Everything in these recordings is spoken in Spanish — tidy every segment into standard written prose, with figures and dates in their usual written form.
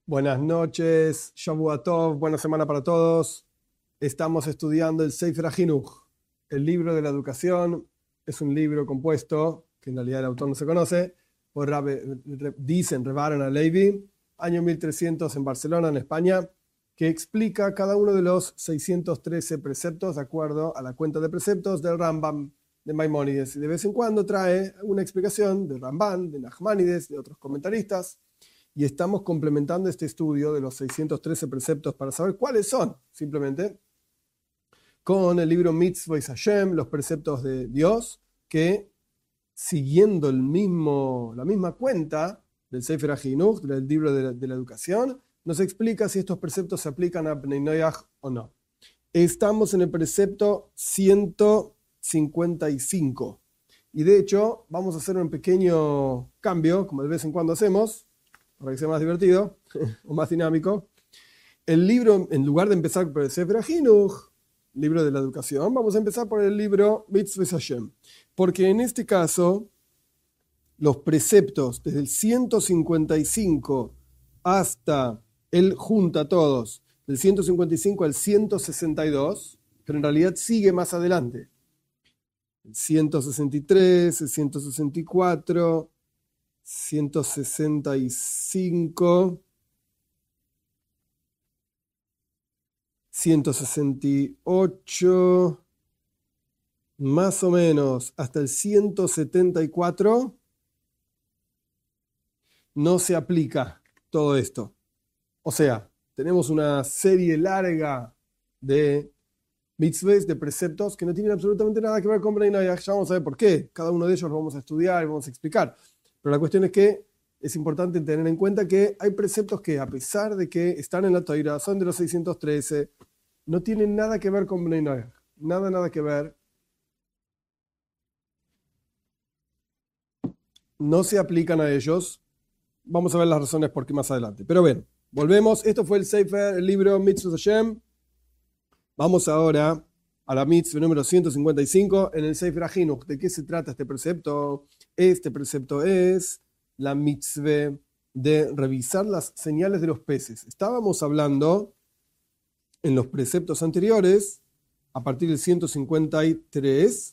Buenas noches, Shavua Tov, buena semana para todos. Estamos estudiando el Sefer HaChinuch, el libro de la educación. Es un libro compuesto, que en realidad el autor no se conoce, por dicen Reb Aaron HaLevi, año 1300 en Barcelona, en España, que explica cada uno de los 613 preceptos de acuerdo a la cuenta de preceptos del Rambam de Maimónides. Y de vez en cuando trae una explicación del Ramban, de Nachmanides, de otros comentaristas. Y estamos complementando este estudio de los 613 preceptos para saber cuáles son, simplemente, con el libro Mitzvot Hashem, los preceptos de Dios, que siguiendo la misma cuenta del Sefer HaChinuch, del libro de la educación, nos explica si estos preceptos se aplican a Bnei Noach o no. Estamos en el precepto 155. Y de hecho, vamos a hacer un pequeño cambio, como de vez en cuando hacemos, para que sea más divertido o más dinámico. El libro, en lugar de empezar por el Sefer HaChinuch, libro de la educación, vamos a empezar por el libro Mitzvot Hashem. Porque en este caso, los preceptos desde el 155 hasta, él junta todos, del 155 al 162, pero en realidad sigue más adelante. El 163, el 164... 165, 168, más o menos hasta el 174, no se aplica todo esto. O sea, tenemos una serie larga de mitzvahs, de preceptos que no tienen absolutamente nada que ver con Bnei Noach. Ya vamos a ver por qué. Cada uno de ellos lo vamos a estudiar y vamos a explicar. Pero la cuestión es que es importante tener en cuenta que hay preceptos que, a pesar de que están en la Torá, son de los 613, no tienen nada que ver con Bnei Noach. Nada que ver. No se aplican a ellos. Vamos a ver las razones por qué más adelante. Pero bueno, volvemos. Esto fue el Sefer, el libro Mitzvot Hashem. Vamos ahora a la mitzvah número 155 en el Sefer HaChinuch. ¿De qué se trata este precepto? Este precepto es la mitzvah de revisar las señales de los peces. Estábamos hablando en los preceptos anteriores, a partir del 153,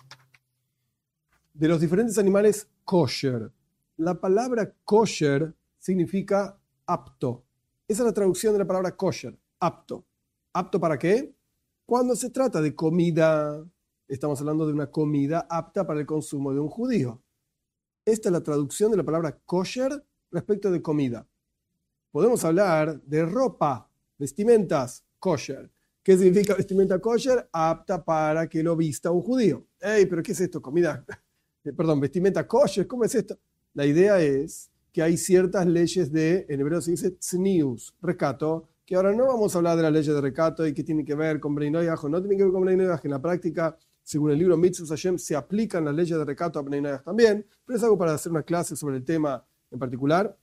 de los diferentes animales kosher. La palabra kosher significa apto. Esa es la traducción de la palabra kosher, apto. ¿Apto para qué? Cuando se trata de comida, estamos hablando de una comida apta para el consumo de un judío. Esta es la traducción de la palabra kosher respecto de comida. Podemos hablar de ropa, vestimentas kosher. ¿Qué significa vestimenta kosher? Apta para que lo vista un judío. ¡Ey, pero qué es esto! Comida, vestimenta kosher, ¿cómo es esto? La idea es que hay ciertas leyes en hebreo se dice tznius, recato, que ahora no vamos a hablar de las leyes de recato y que tiene que ver con Bnei Noach o no tiene que ver con Bnei Noach, que en la práctica, según el libro Mitzvot Hashem, se aplican las leyes de recato a Bnei Noach también, pero es algo para hacer una clase sobre el tema en particular.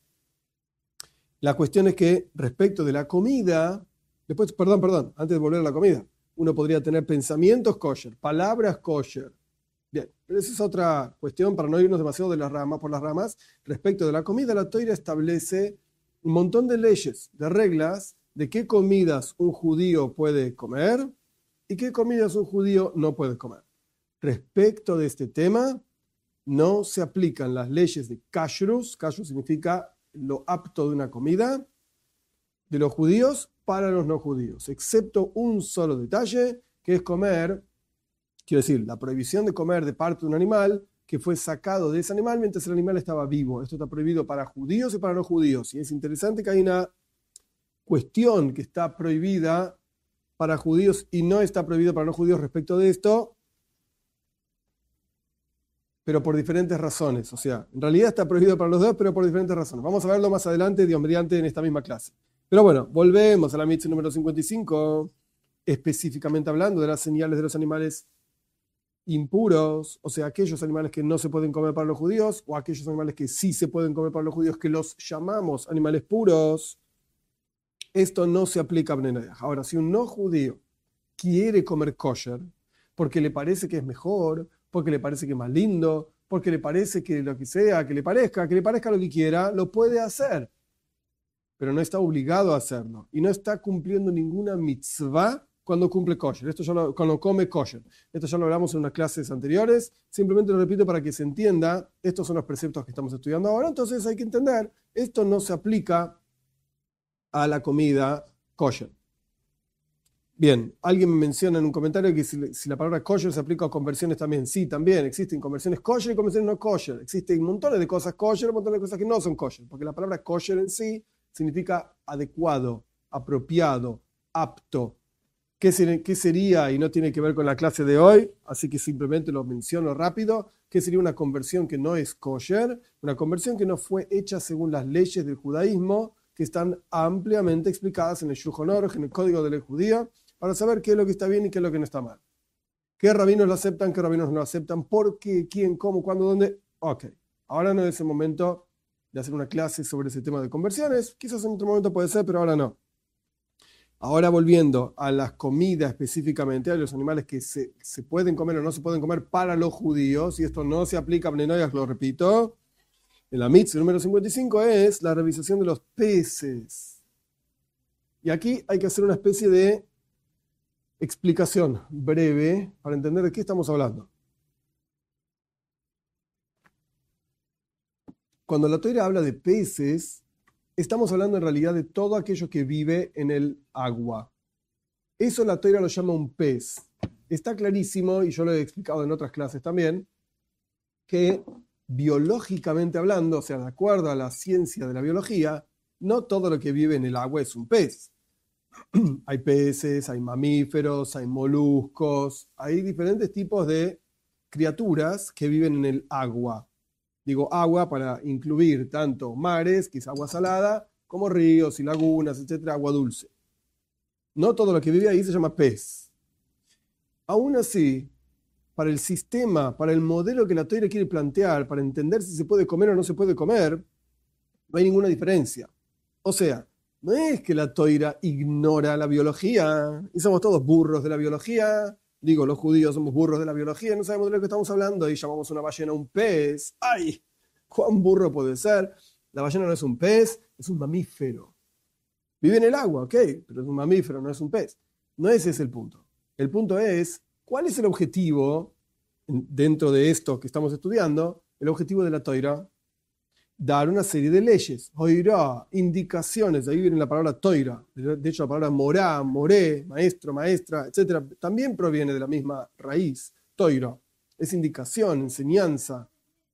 La cuestión es que respecto de la comida, después, perdón, antes de volver a la comida, uno podría tener pensamientos kosher, palabras kosher. Bien, pero esa es otra cuestión para no irnos demasiado por las ramas. Respecto de la comida, la Torá establece un montón de leyes, de reglas, de qué comidas un judío puede comer y qué comidas un judío no puede comer. Respecto de este tema, no se aplican las leyes de kashrus. Kashrus significa lo apto de una comida de los judíos para los no judíos, excepto un solo detalle, que es comer, quiero decir, la prohibición de comer de parte de un animal que fue sacado de ese animal mientras el animal estaba vivo. Esto está prohibido para judíos y para no judíos. Y es interesante que hay una cuestión que está prohibida para judíos y no está prohibida para no judíos respecto de esto, pero por diferentes razones. O sea, en realidad está prohibido para los dos, pero por diferentes razones. Vamos a verlo más adelante, Dios mediante, en esta misma clase. Pero bueno, volvemos a la mitzvah número 55, específicamente hablando de las señales de los animales impuros, o sea, aquellos animales que no se pueden comer para los judíos, o aquellos animales que sí se pueden comer para los judíos, que los llamamos animales puros. Esto no se aplica a Bnei Noach. Ahora, si un no judío quiere comer kosher porque le parece que es mejor, porque le parece que es más lindo, porque le parece que lo que sea, que le parezca lo que quiera, lo puede hacer. pero no está obligado a hacerlo. Y no está cumpliendo ninguna mitzvah cuando cumple kosher. Cuando come kosher. Esto ya lo hablamos en unas clases anteriores. Simplemente lo repito para que se entienda. Estos son los preceptos que estamos estudiando ahora. Entonces hay que entender, esto no se aplica a la comida kosher. Bien, alguien me menciona en un comentario que si la palabra kosher se aplica a conversiones también. Sí, también existen conversiones kosher y conversiones no kosher. Existen montones de cosas kosher y un montón de cosas que no son kosher. Porque la palabra kosher en sí significa adecuado, apropiado, apto. ¿Qué sería? Y no tiene que ver con la clase de hoy, así que simplemente lo menciono rápido. ¿Qué sería una conversión que no es kosher? Una conversión que no fue hecha según las leyes del judaísmo, que están ampliamente explicadas en el Shulchan Aruch, en el Código de la Judía, para saber qué es lo que está bien y qué es lo que no está mal. ¿Qué rabinos lo aceptan, qué rabinos no lo aceptan? ¿Por qué? ¿Quién? ¿Cómo? ¿Cuándo? ¿Dónde? Ok. Ahora no es el momento de hacer una clase sobre ese tema de conversiones. Quizás en otro momento puede ser, pero ahora no. Ahora volviendo a las comidas específicamente, a los animales que se pueden comer o no se pueden comer para los judíos, y esto no se aplica a Bnei Noach, lo repito, en la mitzvah número 55 es la revisación de los peces. Y aquí hay que hacer una especie de explicación breve para entender de qué estamos hablando. Cuando la Torá habla de peces, estamos hablando en realidad de todo aquello que vive en el agua. Eso la Torá lo llama un pez. Está clarísimo, y yo lo he explicado en otras clases también, que biológicamente hablando, o sea, de acuerdo a la ciencia de la biología, no todo lo que vive en el agua es un pez. Hay peces, hay mamíferos, hay moluscos, hay diferentes tipos de criaturas que viven en el agua. Digo agua para incluir tanto mares, que es agua salada, como ríos y lagunas, etcétera, agua dulce. No todo lo que vive ahí se llama pez. Aún así, para el sistema, para el modelo que la Torá quiere plantear, para entender si se puede comer o no se puede comer, no hay ninguna diferencia. O sea, no es que la Torá ignora la biología y somos todos burros de la biología. Digo, los judíos somos burros de la biología, no sabemos de lo que estamos hablando y llamamos una ballena un pez. ¡Ay! ¿Cuán burro puede ser? La ballena no es un pez, es un mamífero. Vive en el agua, ok, pero es un mamífero, no es un pez. No ese es el punto. El punto es, ¿cuál es el objetivo dentro de esto que estamos estudiando? El objetivo de la Torá, dar una serie de leyes. Oirá, indicaciones, ahí viene la palabra Torá. De hecho, la palabra morá, moré, maestro, maestra, etc. también proviene de la misma raíz. Torá es indicación, enseñanza.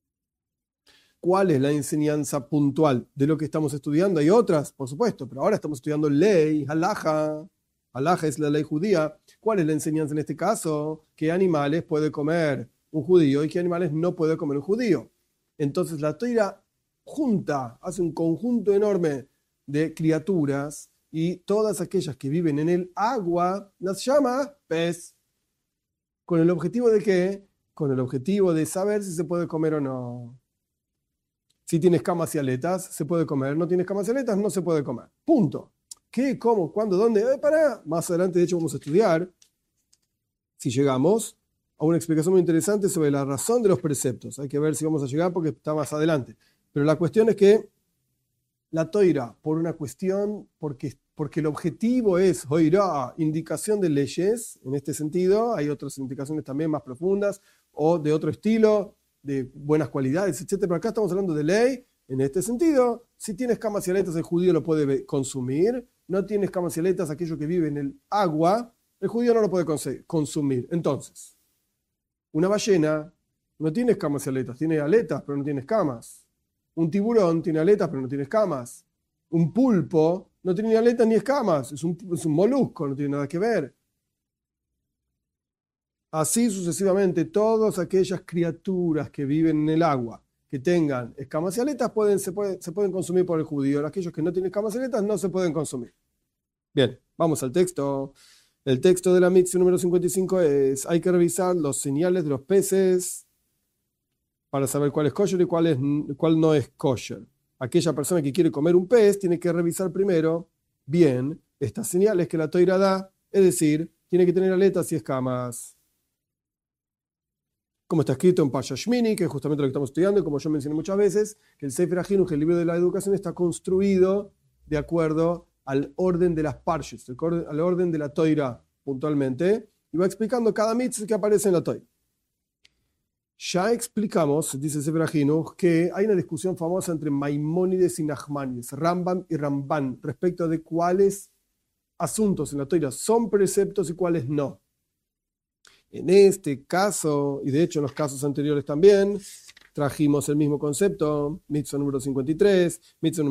¿Cuál es la enseñanza puntual de lo que estamos estudiando? Hay otras, por supuesto, pero ahora estamos estudiando ley, halajá. Halajá es la ley judía. ¿Cuál es la enseñanza en este caso? ¿Qué animales puede comer un judío y qué animales no puede comer un judío? Entonces la Torá hace un conjunto enorme de criaturas y todas aquellas que viven en el agua las llama pez. ¿Con el objetivo de qué? Con el objetivo de saber si se puede comer o no. Si tiene escamas y aletas, se puede comer. No tiene escamas y aletas, no se puede comer. Punto. ¿Qué? ¿Cómo? ¿Cuándo? ¿Dónde? Más adelante, de hecho, vamos a estudiar, si llegamos, a una explicación muy interesante sobre la razón de los preceptos. Hay que ver si vamos a llegar porque está más adelante. Pero la cuestión es que la Torá, por una cuestión, porque el objetivo es oirá, indicación de leyes, en este sentido, hay otras indicaciones también más profundas o de otro estilo, de buenas cualidades, etc. Pero acá estamos hablando de ley, en este sentido, si tiene escamas y aletas el judío lo puede consumir, no tiene escamas y aletas aquello que vive en el agua, el judío no lo puede consumir. Entonces, una ballena no tiene escamas y aletas, tiene aletas pero no tiene escamas. Un tiburón tiene aletas pero no tiene escamas. Un pulpo no tiene ni aletas ni escamas, es un molusco, no tiene nada que ver. Así sucesivamente, todas aquellas criaturas que viven en el agua, que tengan escamas y aletas, se pueden consumir por el judío. Aquellos que no tienen escamas y aletas no se pueden consumir. Bien, vamos al texto. El texto de la mitzvah número 55 es: hay que revisar los señales de los peces para saber cuál es kosher y cuál no es kosher. Aquella persona que quiere comer un pez tiene que revisar primero bien estas señales que la Torá da, es decir, tiene que tener aletas y escamas. Como está escrito en Pasha Shmini, que es justamente lo que estamos estudiando, y como yo mencioné muchas veces, que el Sefer HaChinuch, el libro de la educación, está construido de acuerdo al orden de las parshas, al orden de la Toira puntualmente, y va explicando cada mitzvah que aparece en la Toira. Ya explicamos, dice Sefer HaChinuch, que hay una discusión famosa entre Maimónides y Nachmanides, Rambam y Ramban, respecto de cuáles asuntos en la Toira son preceptos y cuáles no. En este caso, y de hecho en los casos anteriores también, trajimos el mismo concepto, mitzvah número 53,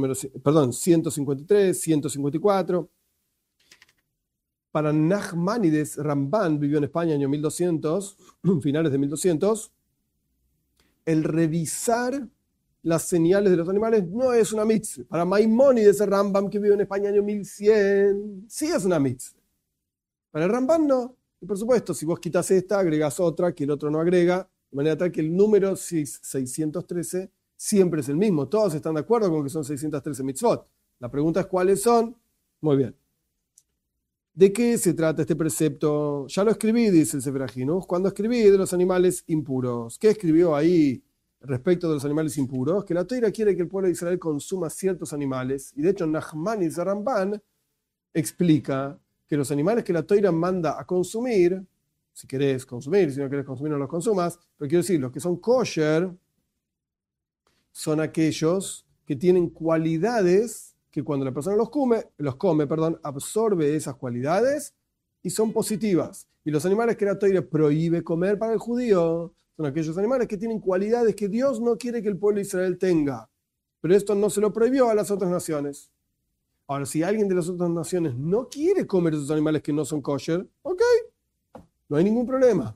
153, 154. Para Nachmanides, Ramban vivió en España en el año 1200, finales de 1200, el revisar las señales de los animales no es una mitzvah. Para Maimónides, el Rambam, que vive en España en el año 1100, sí es una mitzvah. Para el Rambam no. Y por supuesto, si vos quitas esta, agregas otra que el otro no agrega, de manera tal que el número 613 siempre es el mismo. Todos están de acuerdo con que son 613 mitzvot. La pregunta es cuáles son. Muy bien. ¿De qué se trata este precepto? Ya lo escribí, dice el Sefer HaChinuch, cuando escribí de los animales impuros. ¿Qué escribió ahí respecto de los animales impuros? Que la Torá quiere que el pueblo de Israel consuma ciertos animales. Y de hecho, Nachmanides Ramban explica que los animales que la Torá manda a consumir, si querés consumir, si no querés consumir no los consumas, pero quiero decir, los que son kosher son aquellos que tienen cualidades que cuando la persona los come, absorbe esas cualidades y son positivas. Y los animales que la Torá prohíbe comer para el judío son aquellos animales que tienen cualidades que Dios no quiere que el pueblo de Israel tenga. Pero esto no se lo prohibió a las otras naciones. Ahora, si alguien de las otras naciones no quiere comer esos animales que no son kosher, ok, no hay ningún problema.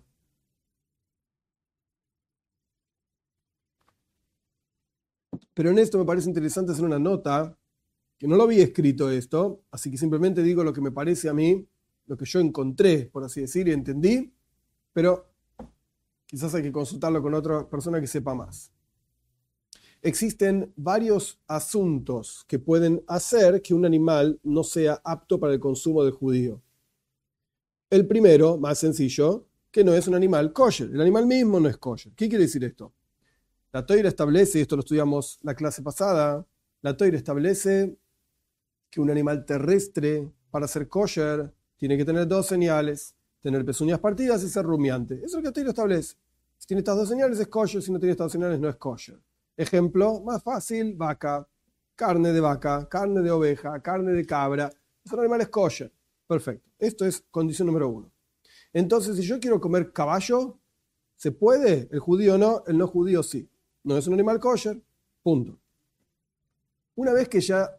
Pero en esto me parece interesante hacer una nota, que no lo había escrito esto, así que simplemente digo lo que me parece a mí, lo que yo encontré, por así decir, y entendí, pero quizás hay que consultarlo con otra persona que sepa más. Existen varios asuntos que pueden hacer que un animal no sea apto para el consumo del judío. El primero, más sencillo, que no es un animal kosher. El animal mismo no es kosher. ¿Qué quiere decir esto? La Torá establece, y esto lo estudiamos la clase pasada, la Torá establece que un animal terrestre, para ser kosher, tiene que tener dos señales: tener pezuñas partidas y ser rumiante. Eso es lo que la Torá establece. Si tiene estas dos señales es kosher, si no tiene estas dos señales no es kosher. Ejemplo, más fácil, vaca, carne de vaca, carne de oveja, carne de cabra. Son animales kosher. Perfecto. Esto es condición número 1. Entonces, si yo quiero comer caballo, ¿se puede? El judío no, el no judío sí. No es un animal kosher. Punto. Una vez que ya,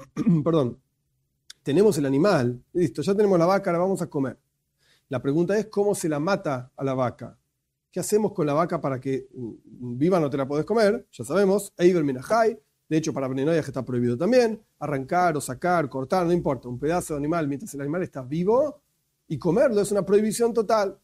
tenemos el animal, listo, ya tenemos la vaca, la vamos a comer. La pregunta es cómo se la mata a la vaca. ¿Qué hacemos con la vaca para que viva no te la podés comer? Ya sabemos, Eiber Minahai, de hecho para Bnei Noach está prohibido también, arrancar o sacar, cortar, no importa, un pedazo de animal mientras el animal está vivo y comerlo es una prohibición total.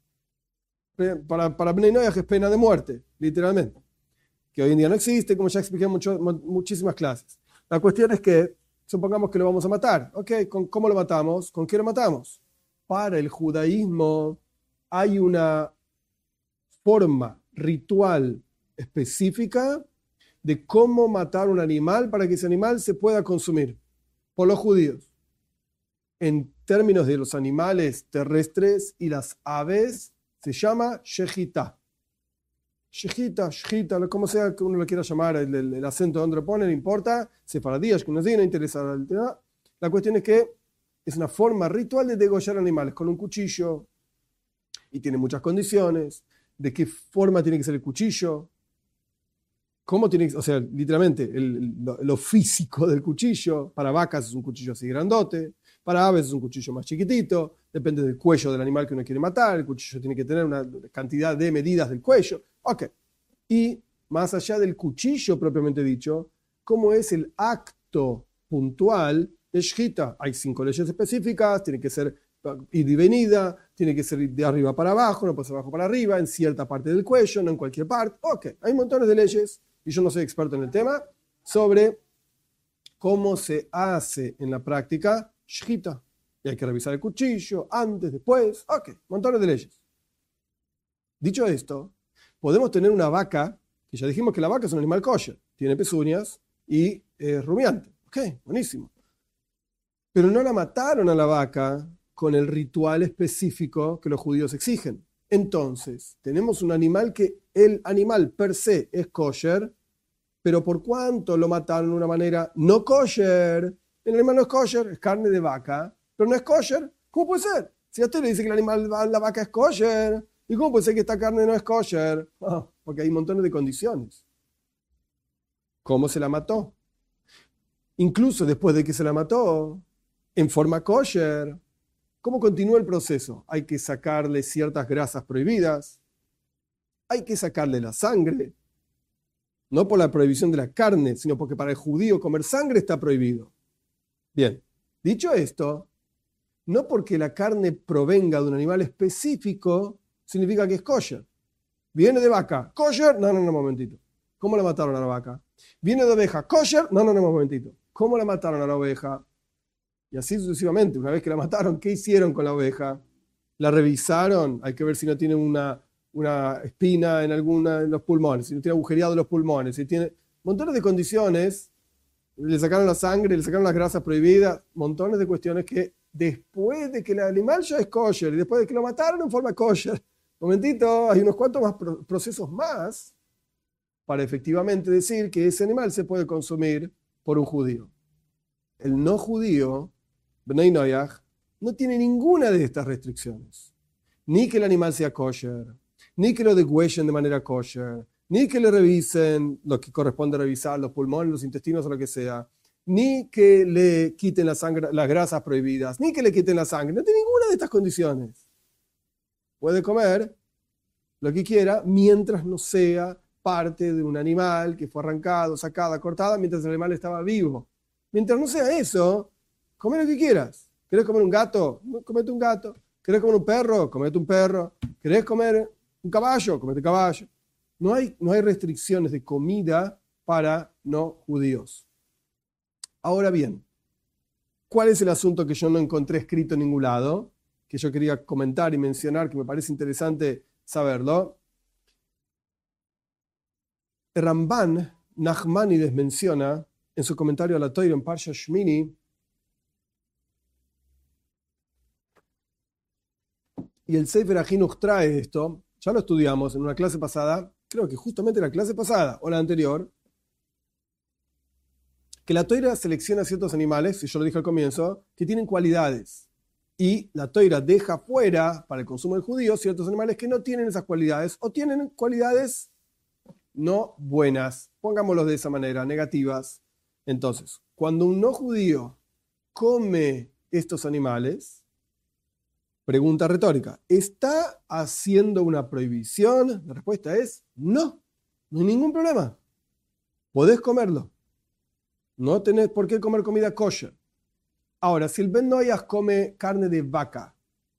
Para Bnei Noach es pena de muerte, literalmente, que hoy en día no existe, como ya expliqué en muchísimas clases. La cuestión es que, supongamos que lo vamos a matar, ¿ok? ¿Cómo lo matamos? ¿Con qué lo matamos? Para el judaísmo hay una forma ritual específica de cómo matar un animal para que ese animal se pueda consumir por los judíos. En términos de los animales terrestres y las aves, se llama shejitá. Shejitá, como sea que uno lo quiera llamar, el acento donde lo pone, no importa, sefaradí, ashkenazí, no interesa el tema. La cuestión es que es una forma ritual de degollar animales con un cuchillo y tiene muchas condiciones. De qué forma tiene que ser el cuchillo, cómo tiene que, o sea, literalmente, lo físico del cuchillo. Para vacas es un cuchillo así grandote, para aves es un cuchillo más chiquitito, depende del cuello del animal que uno quiere matar, el cuchillo tiene que tener una cantidad de medidas del cuello. Ok. Y más allá del cuchillo propiamente dicho, ¿cómo es el acto puntual de shchita? Hay 5 leyes específicas, tiene que ser ida y venida, tiene que ser de arriba para abajo, no puede ser abajo para arriba, en cierta parte del cuello, no en cualquier parte. Ok, hay montones de leyes, y yo no soy experto en el tema, sobre cómo se hace en la práctica shchita. Y hay que revisar el cuchillo, antes, después, ok, montones de leyes. Dicho esto, podemos tener una vaca, que ya dijimos que la vaca es un animal kosher, tiene pezuñas y es rumiante. Ok, buenísimo. Pero no la mataron a la vaca con el ritual específico que los judíos exigen. Entonces, tenemos un animal que el animal per se es kosher, pero por cuanto lo mataron de una manera no kosher, el animal no es kosher, es carne de vaca, pero no es kosher, ¿cómo puede ser? Si a usted le dice que el animal, la vaca es kosher, ¿y cómo puede ser que esta carne no es kosher? Porque hay montones de condiciones. ¿Cómo se la mató? Incluso después de que se la mató, en forma kosher, ¿cómo continúa el proceso? Hay que sacarle ciertas grasas prohibidas, hay que sacarle la sangre, no por la prohibición de la carne, sino porque para el judío comer sangre está prohibido. Bien, dicho esto, no porque la carne provenga de un animal específico, significa que es kosher. Viene de vaca, kosher, no, un momentito. ¿Cómo la mataron a la vaca? Viene de oveja, kosher, no, un momentito. ¿Cómo la mataron a la oveja? Y así sucesivamente. Una vez que la mataron, ¿qué hicieron con la oveja? ¿La revisaron? Hay que ver si no tiene una espina en alguna de los pulmones, si no tiene agujereado los pulmones, si tiene montones de condiciones. Le sacaron la sangre, le sacaron las grasas prohibidas, montones de cuestiones que después de que el animal ya es kosher y después de que lo mataron en forma kosher, momentito, hay unos cuantos más procesos más para efectivamente decir que ese animal se puede consumir por un judío. El no judío, Bnei Noach, no tiene ninguna de estas restricciones. Ni que el animal sea kosher, ni que lo degüellen de manera kosher, ni que le revisen lo que corresponde revisar, los pulmones, los intestinos o lo que sea, ni que le quiten la sangre, las grasas prohibidas, ni que le quiten la sangre. No tiene ninguna de estas condiciones. Puede comer lo que quiera mientras no sea parte de un animal que fue arrancado, sacada, cortada, mientras el animal estaba vivo. Mientras no sea eso, come lo que quieras. ¿Querés comer un gato? Comete un gato. ¿Querés comer un perro? Comete un perro. ¿Querés comer un caballo? Comete caballo. No hay restricciones de comida para no judíos. Ahora bien, ¿cuál es el asunto que yo no encontré escrito en ningún lado? Que yo quería comentar y mencionar, que me parece interesante saberlo. El Ramban Nachmanides menciona en su comentario a la Torá en Parsha Shmini, y el Sefer HaChinuch trae esto, ya lo estudiamos en una clase pasada, creo que justamente la clase pasada o la anterior, que la Torá selecciona ciertos animales, y yo lo dije al comienzo, que tienen cualidades. Y la Torá deja fuera, para el consumo del judío, ciertos animales que no tienen esas cualidades o tienen cualidades no buenas, pongámoslo de esa manera, negativas. Entonces, cuando un no judío come estos animales, pregunta retórica, ¿está haciendo una prohibición? La respuesta es no, no hay ningún problema. Podés comerlo. No tenés por qué comer comida kosher. Ahora, si el Ben Noach come carne de vaca,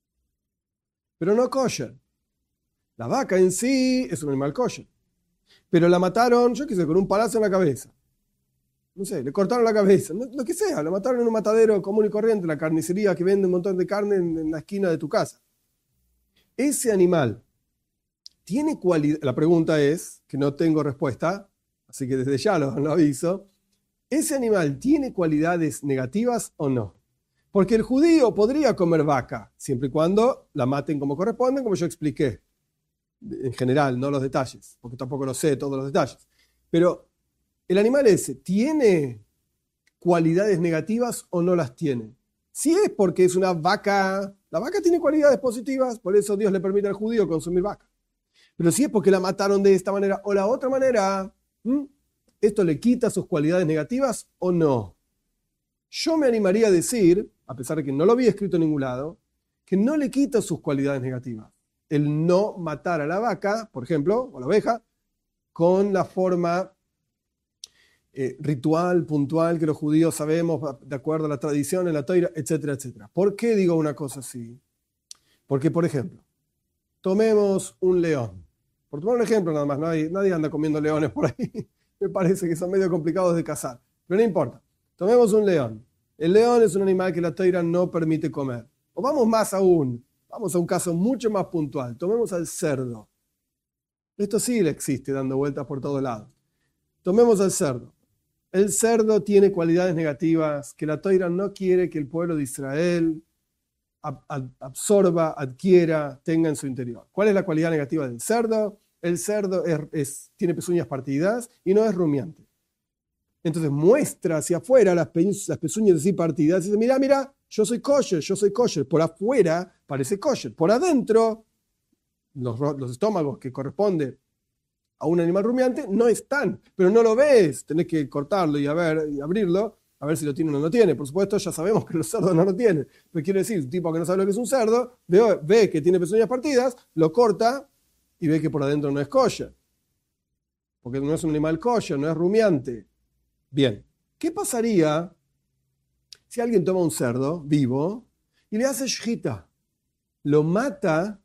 pero no kosher, la vaca en sí es un animal kosher, pero la mataron, yo qué sé, con un palazo en la cabeza. No sé, le cortaron la cabeza, lo que sea, lo mataron en un matadero común y corriente, la carnicería que vende un montón de carne en la esquina de tu casa. Ese animal tiene cualidad, la pregunta es, que no tengo respuesta, así que desde ya lo aviso, ¿ese animal tiene cualidades negativas o no? Porque el judío podría comer vaca, siempre y cuando la maten como corresponden, como yo expliqué, en general, no los detalles, porque tampoco lo sé todos los detalles. Pero el animal ese, ¿tiene cualidades negativas o no las tiene? Si es porque es una vaca, la vaca tiene cualidades positivas, por eso Dios le permite al judío consumir vaca. Pero si es porque la mataron de esta manera o la otra manera, ¿esto le quita sus cualidades negativas o no? Yo me animaría a decir, a pesar de que no lo había escrito en ningún lado, que no le quita sus cualidades negativas. El no matar a la vaca, por ejemplo, o a la oveja, con la forma ritual, puntual, que los judíos sabemos, de acuerdo a la tradición, en la Torá, etcétera, etcétera. ¿Por qué digo una cosa así? Porque, por ejemplo, tomemos un león. Por tomar un ejemplo nada más, nadie anda comiendo leones por ahí. Me parece que son medio complicados de cazar. Pero no importa. Tomemos un león. El león es un animal que la Torá no permite comer. O vamos más aún. Vamos a un caso mucho más puntual. Tomemos al cerdo. Esto sí le existe dando vueltas por todos lados. Tomemos al cerdo. el cerdo tiene cualidades negativas que la Toira no quiere que el pueblo de Israel absorba, adquiera, tenga en su interior. ¿Cuál es la cualidad negativa del cerdo? El cerdo tiene pezuñas partidas y no es rumiante. Entonces muestra hacia afuera las pezuñas así partidas y dice, mira, yo soy kosher. Por afuera parece kosher. Por adentro, los estómagos que corresponden a un animal rumiante no están, pero no lo ves. Tenés que cortarlo y abrirlo, a ver si lo tiene o no lo tiene. Por supuesto, ya sabemos que los cerdos no lo tienen. Pero quiere decir, un tipo que no sabe lo que es un cerdo, ve que tiene pezuñas partidas, lo corta y ve que por adentro no es kosher. Porque no es un animal kosher, no es rumiante. Bien, ¿qué pasaría si alguien toma un cerdo vivo y le hace shchita? Lo mata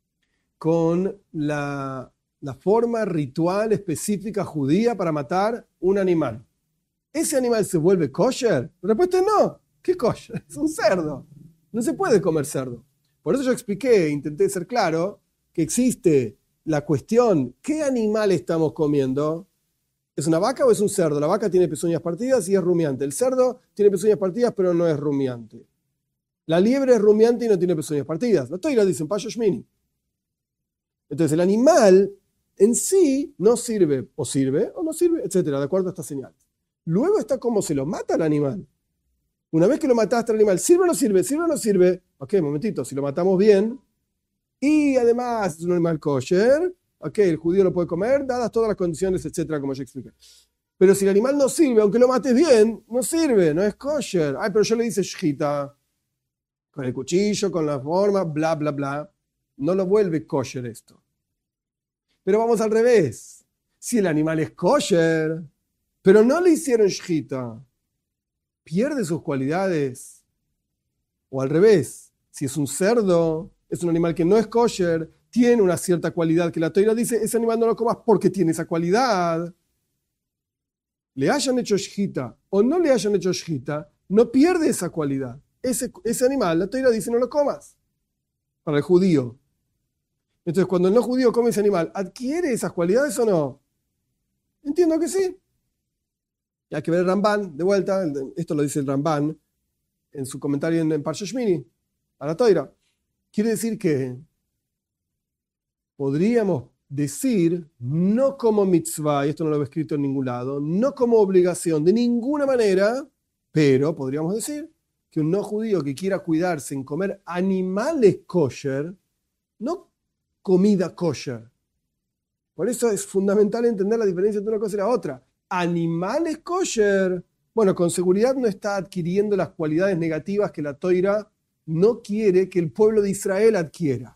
con la forma ritual específica judía para matar un animal. ¿Ese animal se vuelve kosher? La respuesta es no. ¿Qué kosher? Es un cerdo. No se puede comer cerdo. Por eso yo intenté ser claro, que existe la cuestión, ¿qué animal estamos comiendo? ¿Es una vaca o es un cerdo? La vaca tiene pezuñas partidas y es rumiante. El cerdo tiene pezuñas partidas pero no es rumiante. La liebre es rumiante y no tiene pezuñas partidas. La Toira dice en Pasha Shmini. Entonces el animal en sí no sirve o no sirve, etcétera, de acuerdo a estas señales. Luego está cómo se lo mata al animal. Una vez que lo mataste al animal, ¿sirve o no sirve? ¿Sirve o no sirve? Ok, momentito, si lo matamos bien y además es un animal kosher, ok, el judío lo puede comer, dadas todas las condiciones, etcétera, como yo expliqué. Pero si el animal no sirve, aunque lo mates bien, no sirve, no es kosher. Ay, pero yo le hice shchita, con el cuchillo, con la forma, bla, bla, bla. No lo vuelve kosher esto. Pero vamos al revés. Si el animal es kosher, pero no le hicieron shchita, pierde sus cualidades. O al revés, si es un cerdo, es un animal que no es kosher, tiene una cierta cualidad que la Toira dice, ese animal no lo comas porque tiene esa cualidad. Le hayan hecho shchita o no le hayan hecho shchita, no pierde esa cualidad. Ese animal, la Toira dice, no lo comas. Para el judío. Entonces, cuando el no judío come ese animal, ¿adquiere esas cualidades o no? Entiendo que sí. Y hay que ver el Ramban, de vuelta, esto lo dice el Ramban en su comentario en Parsha Shmini, a la Toira. Quiere decir que podríamos decir, no como mitzvah, y esto no lo he escrito en ningún lado, no como obligación de ninguna manera, pero podríamos decir que un no judío que quiera cuidarse en comer animales kosher, no comida kosher. Por eso es fundamental entender la diferencia entre una cosa y la otra. Animales kosher, bueno, con seguridad no está adquiriendo las cualidades negativas que la Toira no quiere que el pueblo de Israel adquiera.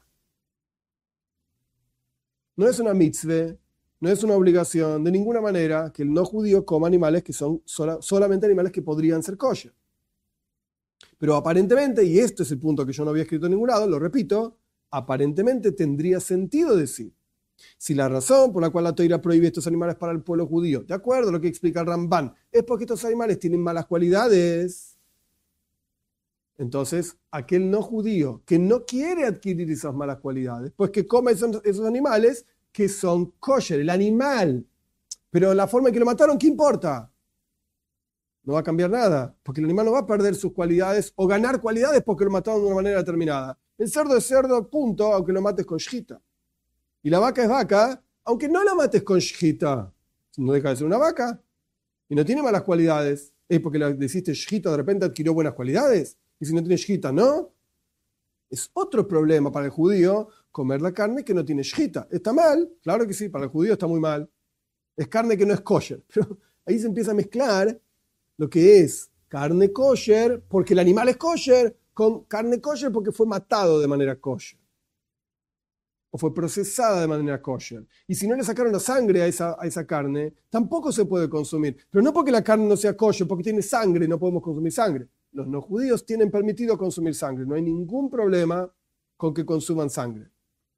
No es una mitzvah, no es una obligación de ninguna manera que el no judío coma animales que son solamente animales que podrían ser kosher. Pero aparentemente, y este es el punto que yo no había escrito en ningún lado, lo repito, aparentemente tendría sentido decir, si la razón por la cual la Toira prohíbe estos animales para el pueblo judío, de acuerdo a lo que explica el Ramban, es porque estos animales tienen malas cualidades, entonces aquel no judío que no quiere adquirir esas malas cualidades, pues que come esos animales que son kosher, el animal, pero la forma en que lo mataron, ¿qué importa? No va a cambiar nada, porque el animal no va a perder sus cualidades o ganar cualidades porque lo mataron de una manera determinada. El cerdo es cerdo, punto, aunque lo mates con shchita. Y la vaca es vaca, aunque no la mates con shchita. No deja de ser una vaca y no tiene malas cualidades. ¿Es porque le hiciste shchita de repente adquirió buenas cualidades? Y si no tiene shchita, ¿no? Es otro problema para el judío comer la carne que no tiene shchita. ¿Está mal? Claro que sí, para el judío está muy mal. Es carne que no es kosher. Pero ahí se empieza a mezclar lo que es carne kosher porque el animal es kosher con carne kosher porque fue matado de manera kosher o fue procesada de manera kosher. Y si no le sacaron la sangre a esa carne, tampoco se puede consumir. Pero no porque la carne no sea kosher, porque tiene sangre y no podemos consumir sangre. Los no judíos tienen permitido consumir sangre. No hay ningún problema con que consuman sangre.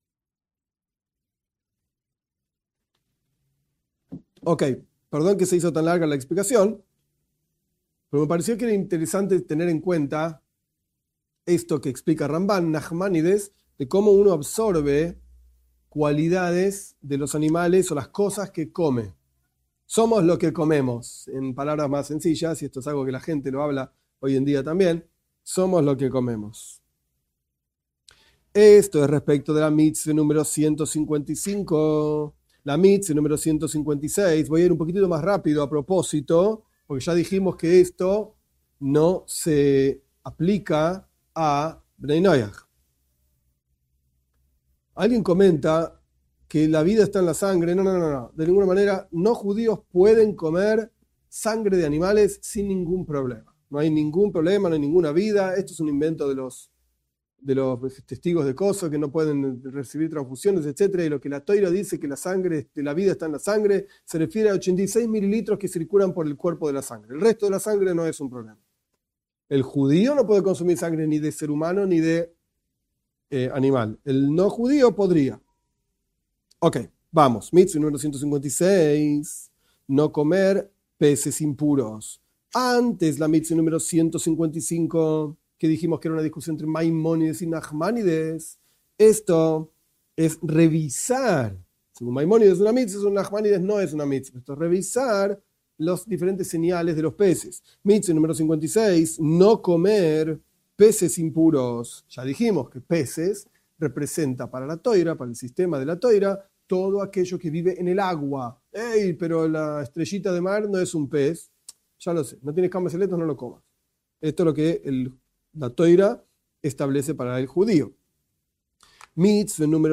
Ok, perdón que se hizo tan larga la explicación, pero me pareció que era interesante tener en cuenta esto que explica Ramban, Nachmanides, de cómo uno absorbe cualidades de los animales o las cosas que come. Somos lo que comemos, en palabras más sencillas, y esto es algo que la gente lo habla hoy en día también, somos lo que comemos. Esto es respecto de la mitzvah número 155. La mitzvah número 156, voy a ir un poquitito más rápido a propósito, porque ya dijimos que esto no se aplica a Bnei Noach. Alguien comenta que la vida está en la sangre. No. De ninguna manera, no judíos pueden comer sangre de animales sin ningún problema. No hay ningún problema, no hay ninguna vida. Esto es un invento de los testigos de Koso que no pueden recibir transfusiones, etc. Y lo que la Toira dice que la sangre, la vida está en la sangre, se refiere a 86 mililitros que circulan por el cuerpo de la sangre. El resto de la sangre no es un problema. El judío no puede consumir sangre ni de ser humano ni de animal. El no judío podría. Ok, vamos. Mitzvah número 156. No comer peces impuros. Antes la mitzvah número 155, que dijimos que era una discusión entre Maimónides y Nachmanides. Esto es revisar. Según Maimónides es una mitzvah, según Nachmanides no es una mitzvah. Esto es revisar las diferentes señales de los peces. Mitzvah número 56. No comer peces impuros. Ya dijimos que peces representa para la toira, para el sistema de la toira, todo aquello que vive en el agua. ¡Ey! Pero la estrellita de mar no es un pez. Ya lo sé, no tienes escamas y aletas, no lo comas. Esto es lo que la toira establece para el judío. Mitzvah número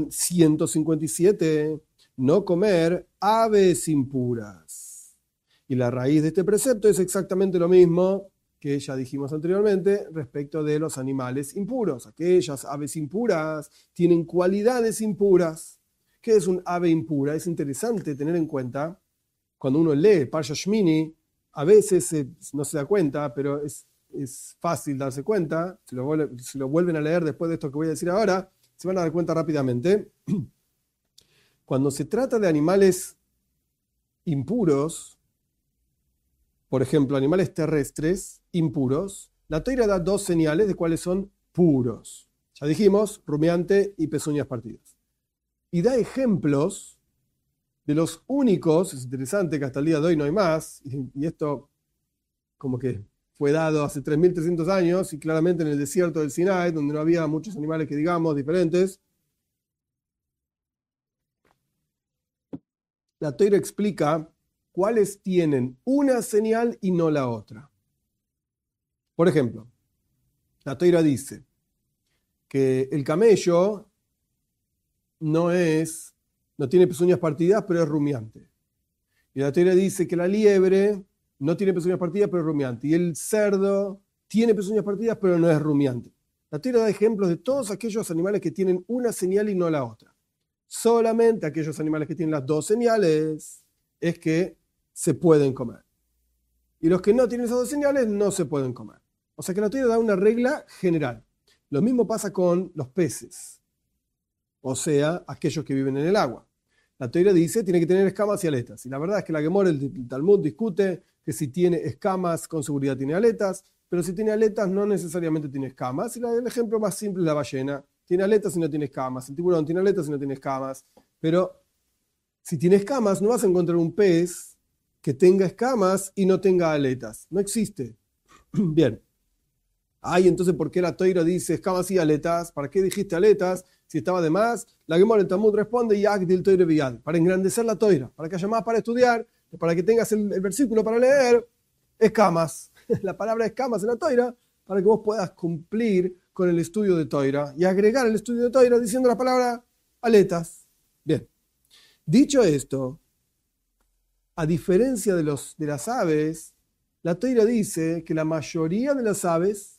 157. No comer aves impuras. Y la raíz de este precepto es exactamente lo mismo que ya dijimos anteriormente respecto de los animales impuros. Aquellas aves impuras tienen cualidades impuras. ¿Qué es un ave impura? Es interesante tener en cuenta, cuando uno lee Parsha Shmini, a veces no se da cuenta, pero es fácil darse si lo vuelven a leer después de esto que voy a decir ahora, se van a dar cuenta rápidamente. Cuando se trata de animales impuros, por ejemplo, animales terrestres impuros, la Toira da dos señales de cuáles son puros. Ya dijimos, rumiante y pezuñas partidas. Y da ejemplos de los únicos, es interesante que hasta el día de hoy no hay más, y esto como que fue dado hace 3.300 años, y claramente en el desierto del Sinai, donde no había muchos animales que digamos diferentes, la Toira explica cuáles tienen una señal y no la otra. Por ejemplo, la Toira dice que el camello no tiene pezuñas partidas, pero es rumiante. Y la Toira dice que la liebre no tiene pezuñas partidas, pero es rumiante. Y el cerdo tiene pezuñas partidas, pero no es rumiante. La Toira da ejemplos de todos aquellos animales que tienen una señal y no la otra. Solamente aquellos animales que tienen las dos señales es que se pueden comer. Y los que no tienen esas dos señales no se pueden comer. O sea que la Toira da una regla general. Lo mismo pasa con los peces, o sea, aquellos que viven en el agua. La Toira dice tiene que tener escamas y aletas. Y la verdad es que la Gemara, el Talmud, discute que si tiene escamas, con seguridad tiene aletas, pero si tiene aletas no necesariamente tiene escamas. Y el ejemplo más simple es la ballena. Tiene aletas y no tiene escamas. El tiburón tiene aletas y no tiene escamas. Pero si tiene escamas, no vas a encontrar un pez que tenga escamas y no tenga aletas. No existe. Bien. Entonces, ¿por qué la Toira dice escamas y aletas? ¿Para qué dijiste aletas si estaba de más? La Gemara, el Talmud responde, Yagdil Toira Biyad, para engrandecer la Toira, para que haya más para estudiar, para que tengas el versículo para leer, escamas. La palabra escamas en la Toira, para que vos puedas cumplir con el estudio de Toira y agregar el estudio de Toira diciendo la palabra aletas. Bien. Dicho esto, a diferencia de las aves, la Toira dice que la mayoría de las aves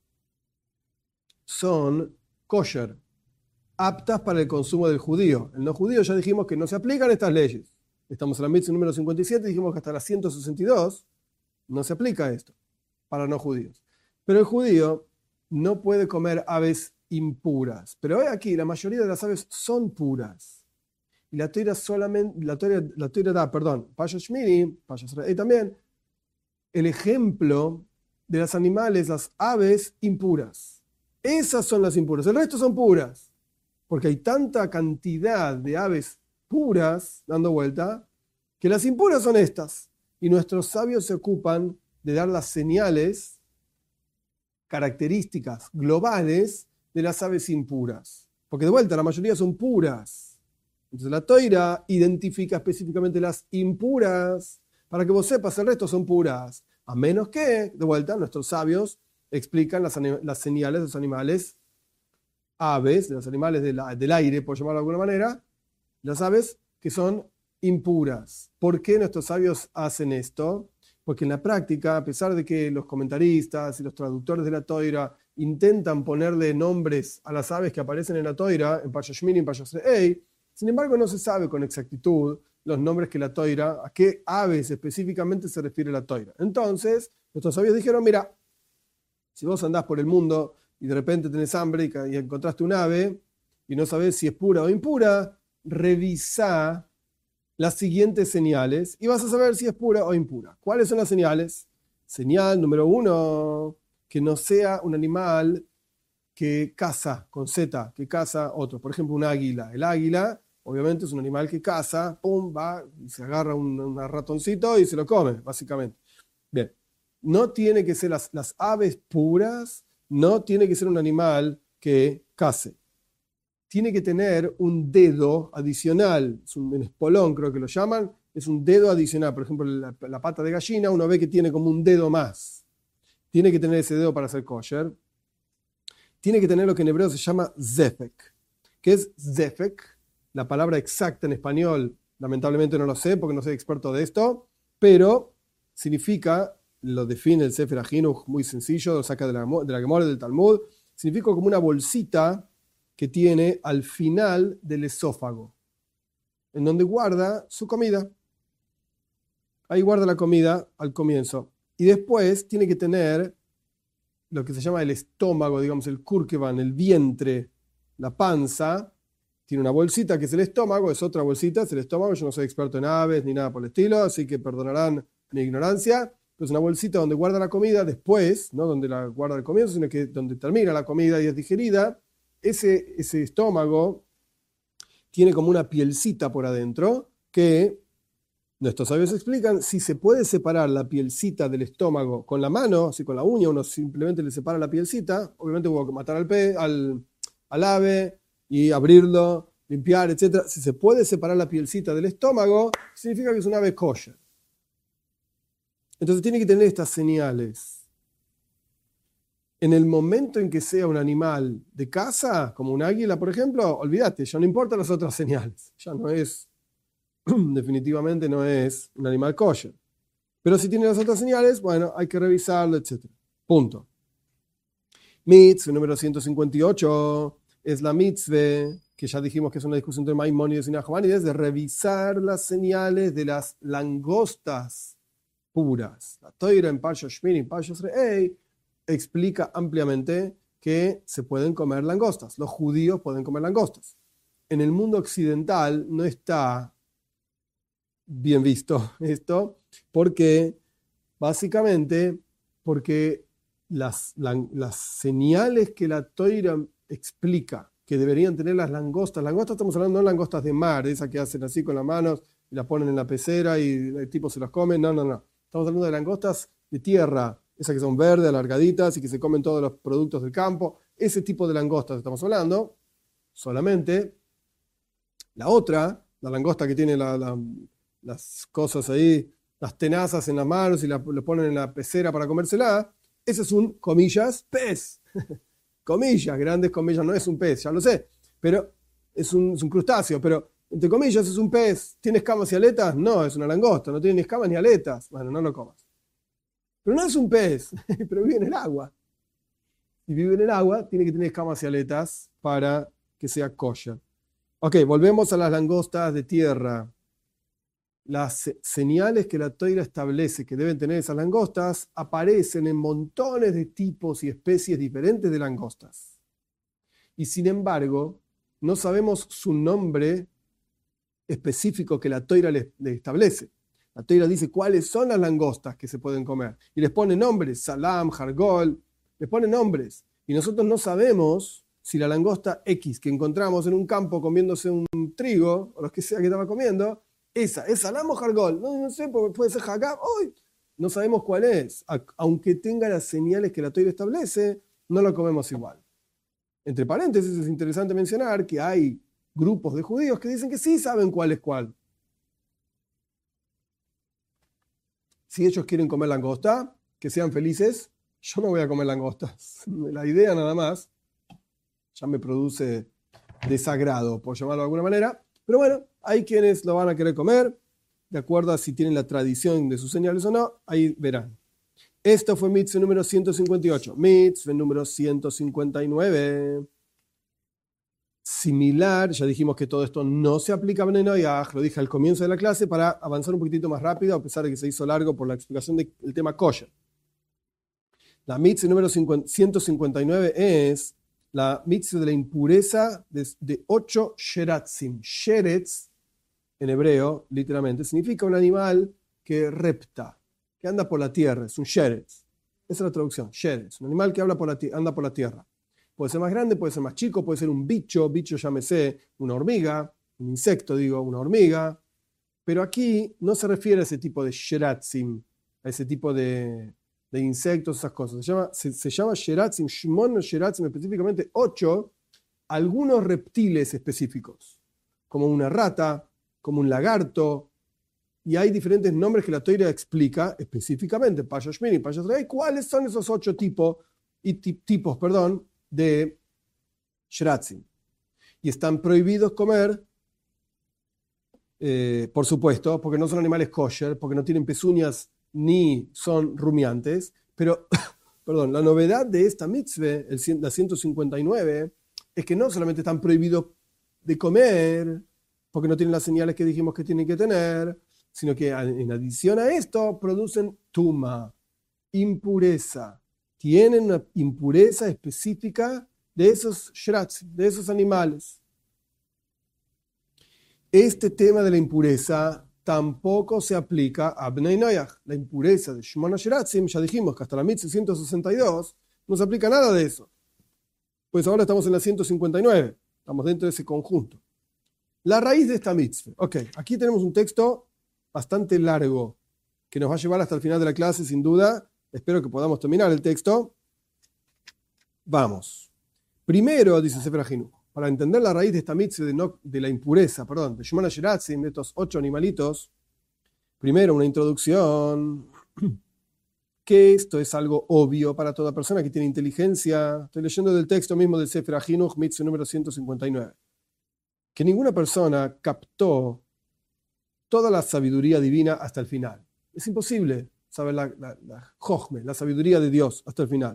son kosher, aptas para el consumo del judío. El no judío ya dijimos que no se aplican estas leyes. Estamos en la mitzvah número 57, dijimos que hasta la 162 no se aplica esto para no judíos. Pero el judío no puede comer aves impuras. Pero aquí la mayoría de las aves son puras. Y la Toira da, Pasha Shmini, Pasha Srei también, el ejemplo de las animales, las aves impuras. Esas son las impuras. El resto son puras. Porque hay tanta cantidad de aves puras dando vuelta que las impuras son estas. Y nuestros sabios se ocupan de dar las señales, características globales de las aves impuras. Porque de vuelta, la mayoría son puras. Entonces la Toira identifica específicamente las impuras para que vos sepas el resto son puras. A menos que, de vuelta, nuestros sabios explican las señales de los animales aves, de los animales del aire, por llamarlo de alguna manera, las aves que son impuras. ¿Por qué nuestros sabios hacen esto? Porque en la práctica, a pesar de que los comentaristas y los traductores de la Toira intentan ponerle nombres a las aves que aparecen en la Toira, en Parshas Shmini y en Parshas Re'ei, sin embargo no se sabe con exactitud los nombres que la Toira, a qué aves específicamente se refiere la Toira. Entonces, nuestros sabios dijeron, mira, si vos andás por el mundo y de repente tenés hambre y encontraste un ave y no sabés si es pura o impura, revisá las siguientes señales y vas a saber si es pura o impura. ¿Cuáles son las señales? Señal número 1, que no sea un animal que caza con Z, que caza otro. Por ejemplo, un águila. El águila, obviamente, es un animal que caza, pum, va y se agarra un ratoncito y se lo come, básicamente. Bien, no tiene que ser las aves puras, no tiene que ser un animal que cace. Tiene que tener un dedo adicional, es un espolón creo que lo llaman, es un dedo adicional. Por ejemplo, la pata de gallina, uno ve que tiene como un dedo más. Tiene que tener ese dedo para hacer kosher. Tiene que tener lo que en hebreo se llama zefek. ¿Qué es zefek? La palabra exacta en español, lamentablemente no lo sé porque no soy experto de esto, pero significa, lo define el Sefer Ajinuch muy sencillo, lo saca de la Gemara del Talmud, significa como una bolsita que tiene al final del esófago, en donde guarda su comida. Ahí guarda la comida al comienzo. Y después tiene que tener lo que se llama el estómago, digamos, el kurkevan, el vientre, la panza. Tiene una bolsita que es el estómago, es otra bolsita, es el estómago. Yo no soy experto en aves ni nada por el estilo, así que perdonarán mi ignorancia. Es una bolsita donde guarda la comida después, no donde la guarda al comienzo, sino que donde termina la comida y es digerida. Ese estómago tiene como una pielcita por adentro que nuestros sabios explican, si se puede separar la pielcita del estómago con la mano, así con la uña, uno simplemente le separa la pielcita, obviamente hubo que matar al ave y abrirlo, limpiar, etc. Si se puede separar la pielcita del estómago, significa que es un ave kosher. Entonces tiene que tener estas señales. En el momento en que sea un animal de caza, como un águila, por ejemplo, olvídate, ya no importan las otras señales. Ya no es, definitivamente no es un animal kosher. Pero si tiene las otras señales, bueno, hay que revisarlo, etc. Punto. Mitzvah número 158 es la mitzvah, que ya dijimos que es una discusión entre Maimónides y Nachmanides, de revisar las señales de las langostas puras. La Toira en Parshas Shmini y Parshas Re'ei explica ampliamente que se pueden comer langostas. Los judíos pueden comer langostas. En el mundo occidental no está bien visto esto, porque básicamente porque las señales que la Toira explica que deberían tener las langostas estamos hablando no de langostas de mar, esas que hacen así con las manos y las ponen en la pecera y el tipo se las come, no. Estamos hablando de langostas de tierra, esas que son verdes, alargaditas y que se comen todos los productos del campo. Ese tipo de langostas estamos hablando. Solamente la otra, la langosta que tiene las cosas ahí, las tenazas en las manos y lo ponen en la pecera para comérsela, ese es un, comillas, pez. Comillas, grandes comillas, no es un pez, ya lo sé, pero es un crustáceo, pero entre comillas es un pez. ¿Tiene escamas y aletas? No, es una langosta, no tiene ni escamas ni aletas. Bueno, no lo comas. Pero no es un pez, pero vive en el agua. Si vive en el agua, tiene que tener escamas y aletas para que sea kosher. Ok, volvemos a las langostas de tierra. Las señales que la Toira establece que deben tener esas langostas aparecen en montones de tipos y especies diferentes de langostas. Y sin embargo, no sabemos su nombre específico que la Toira le establece. La Toira dice cuáles son las langostas que se pueden comer. Y les pone nombres, salam, jargol, les pone nombres. Y nosotros no sabemos si la langosta X que encontramos en un campo comiéndose un trigo, o lo que sea que estaba comiendo, esa la mojargol, no sé, porque puede ser jacab, hoy no sabemos cuál es. Aunque tenga las señales que la Torá establece, no lo comemos igual. Entre paréntesis, es interesante mencionar que hay grupos de judíos que dicen que sí saben cuál es cuál. Si ellos quieren comer langosta, que sean felices, yo no voy a comer langostas. La idea nada más ya me produce desagrado, por llamarlo de alguna manera. Pero bueno, hay quienes lo van a querer comer, de acuerdo a si tienen la tradición de sus señales o no, ahí verán. Esto fue mitzvah número 158. Mitzvah número 159. Similar, ya dijimos que todo esto no se aplica a Bnei Noyaj, lo dije al comienzo de la clase para avanzar un poquitito más rápido, a pesar de que se hizo largo por la explicación del tema kosher. La mitzvah número 159 es la mitzvah de la impureza de 8 sheratzim. Sheretz, en hebreo, literalmente, significa un animal que repta, que anda por la tierra, es un sheretz. Esa es la traducción, sheretz, un animal que anda por la tierra. Puede ser más grande, puede ser más chico, puede ser un bicho llámese una hormiga, un insecto, una hormiga. Pero aquí no se refiere a ese tipo de sheratzim, a ese tipo de insectos, esas cosas. Se llama sheratzim, shmon sheratzim, específicamente 8, algunos reptiles específicos, como una rata, como un lagarto, y hay diferentes nombres que la Torá explica específicamente, Payashmini, Payashmini, cuáles son esos 8 tipos de sheratzim. Y están prohibidos comer, por supuesto, porque no son animales kosher, porque no tienen pezuñas ni son rumiantes, pero perdón, la novedad de esta mitzvah, la 159, es que no solamente están prohibidos de comer, porque no tienen las señales que dijimos que tienen que tener, sino que en adición a esto producen tuma, impureza. Tienen una impureza específica de esos shrats, de esos animales. Este tema de la impureza tampoco se aplica a Bnei Noyaj. La impureza de Shmona Sheratzim, ya dijimos que hasta la mitzvah 162 no se aplica nada de eso. Pues ahora estamos en la 159, estamos dentro de ese conjunto. La raíz de esta mitzvah. Ok, aquí tenemos un texto bastante largo que nos va a llevar hasta el final de la clase, sin duda. Espero que podamos terminar el texto. Vamos. Primero, dice Sefer HaChinuch, para entender la raíz de esta mitzvah de la impureza, de Shmona Sheratzim, de estos 8 animalitos, primero una introducción, que esto es algo obvio para toda persona que tiene inteligencia. Estoy leyendo del texto mismo del Sefer HaChinuch, mitzvah número 159. Que ninguna persona captó toda la sabiduría divina hasta el final. Es imposible saber la sabiduría de Dios hasta el final.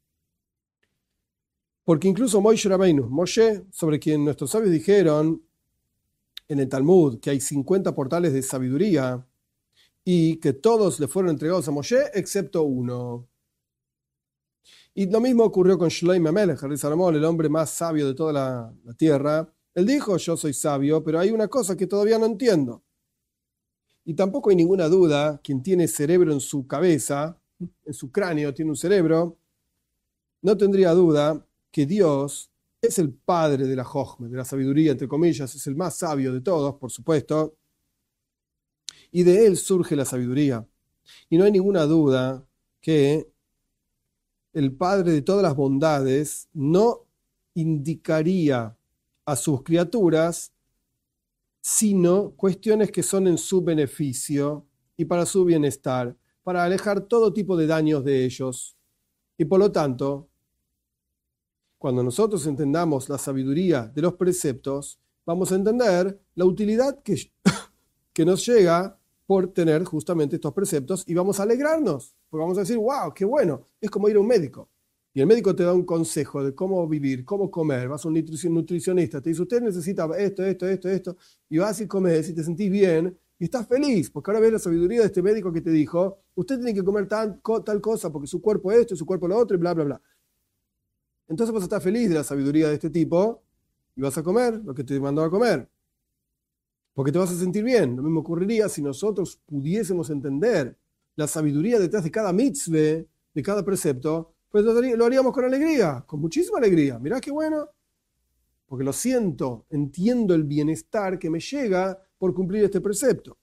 Porque incluso Moshe, sobre quien nuestros sabios dijeron en el Talmud que hay 50 portales de sabiduría y que todos le fueron entregados a Moshe excepto uno. Y lo mismo ocurrió con Shlomo HaMelech, el rey Salomón, el hombre más sabio de toda la tierra. Él dijo, yo soy sabio, pero hay una cosa que todavía no entiendo. Y tampoco hay ninguna duda, quien tiene cerebro en su cabeza, en su cráneo tiene un cerebro, no tendría duda que Dios es el padre de la Jochma, de la sabiduría, entre comillas, es el más sabio de todos, por supuesto, y de él surge la sabiduría. Y no hay ninguna duda que el padre de todas las bondades no indicaría a sus criaturas sino cuestiones que son en su beneficio y para su bienestar, para alejar todo tipo de daños de ellos. Y por lo tanto, cuando nosotros entendamos la sabiduría de los preceptos, vamos a entender la utilidad que nos llega por tener justamente estos preceptos y vamos a alegrarnos, porque vamos a decir, wow, qué bueno, es como ir a un médico. Y el médico te da un consejo de cómo vivir, cómo comer. Vas a un nutricionista, te dice, usted necesita esto, y vas y comes y te sentís bien y estás feliz, porque ahora ves la sabiduría de este médico que te dijo, usted tiene que comer tal cosa porque su cuerpo esto y su cuerpo lo otro y bla, bla, bla. Entonces vas a estar feliz de la sabiduría de este tipo y vas a comer lo que te mandó a comer, porque te vas a sentir bien. Lo mismo ocurriría si nosotros pudiésemos entender la sabiduría detrás de cada mitzvah, de cada precepto, pues lo haríamos con alegría, con muchísima alegría. Mirá qué bueno, porque lo siento, entiendo el bienestar que me llega por cumplir este precepto.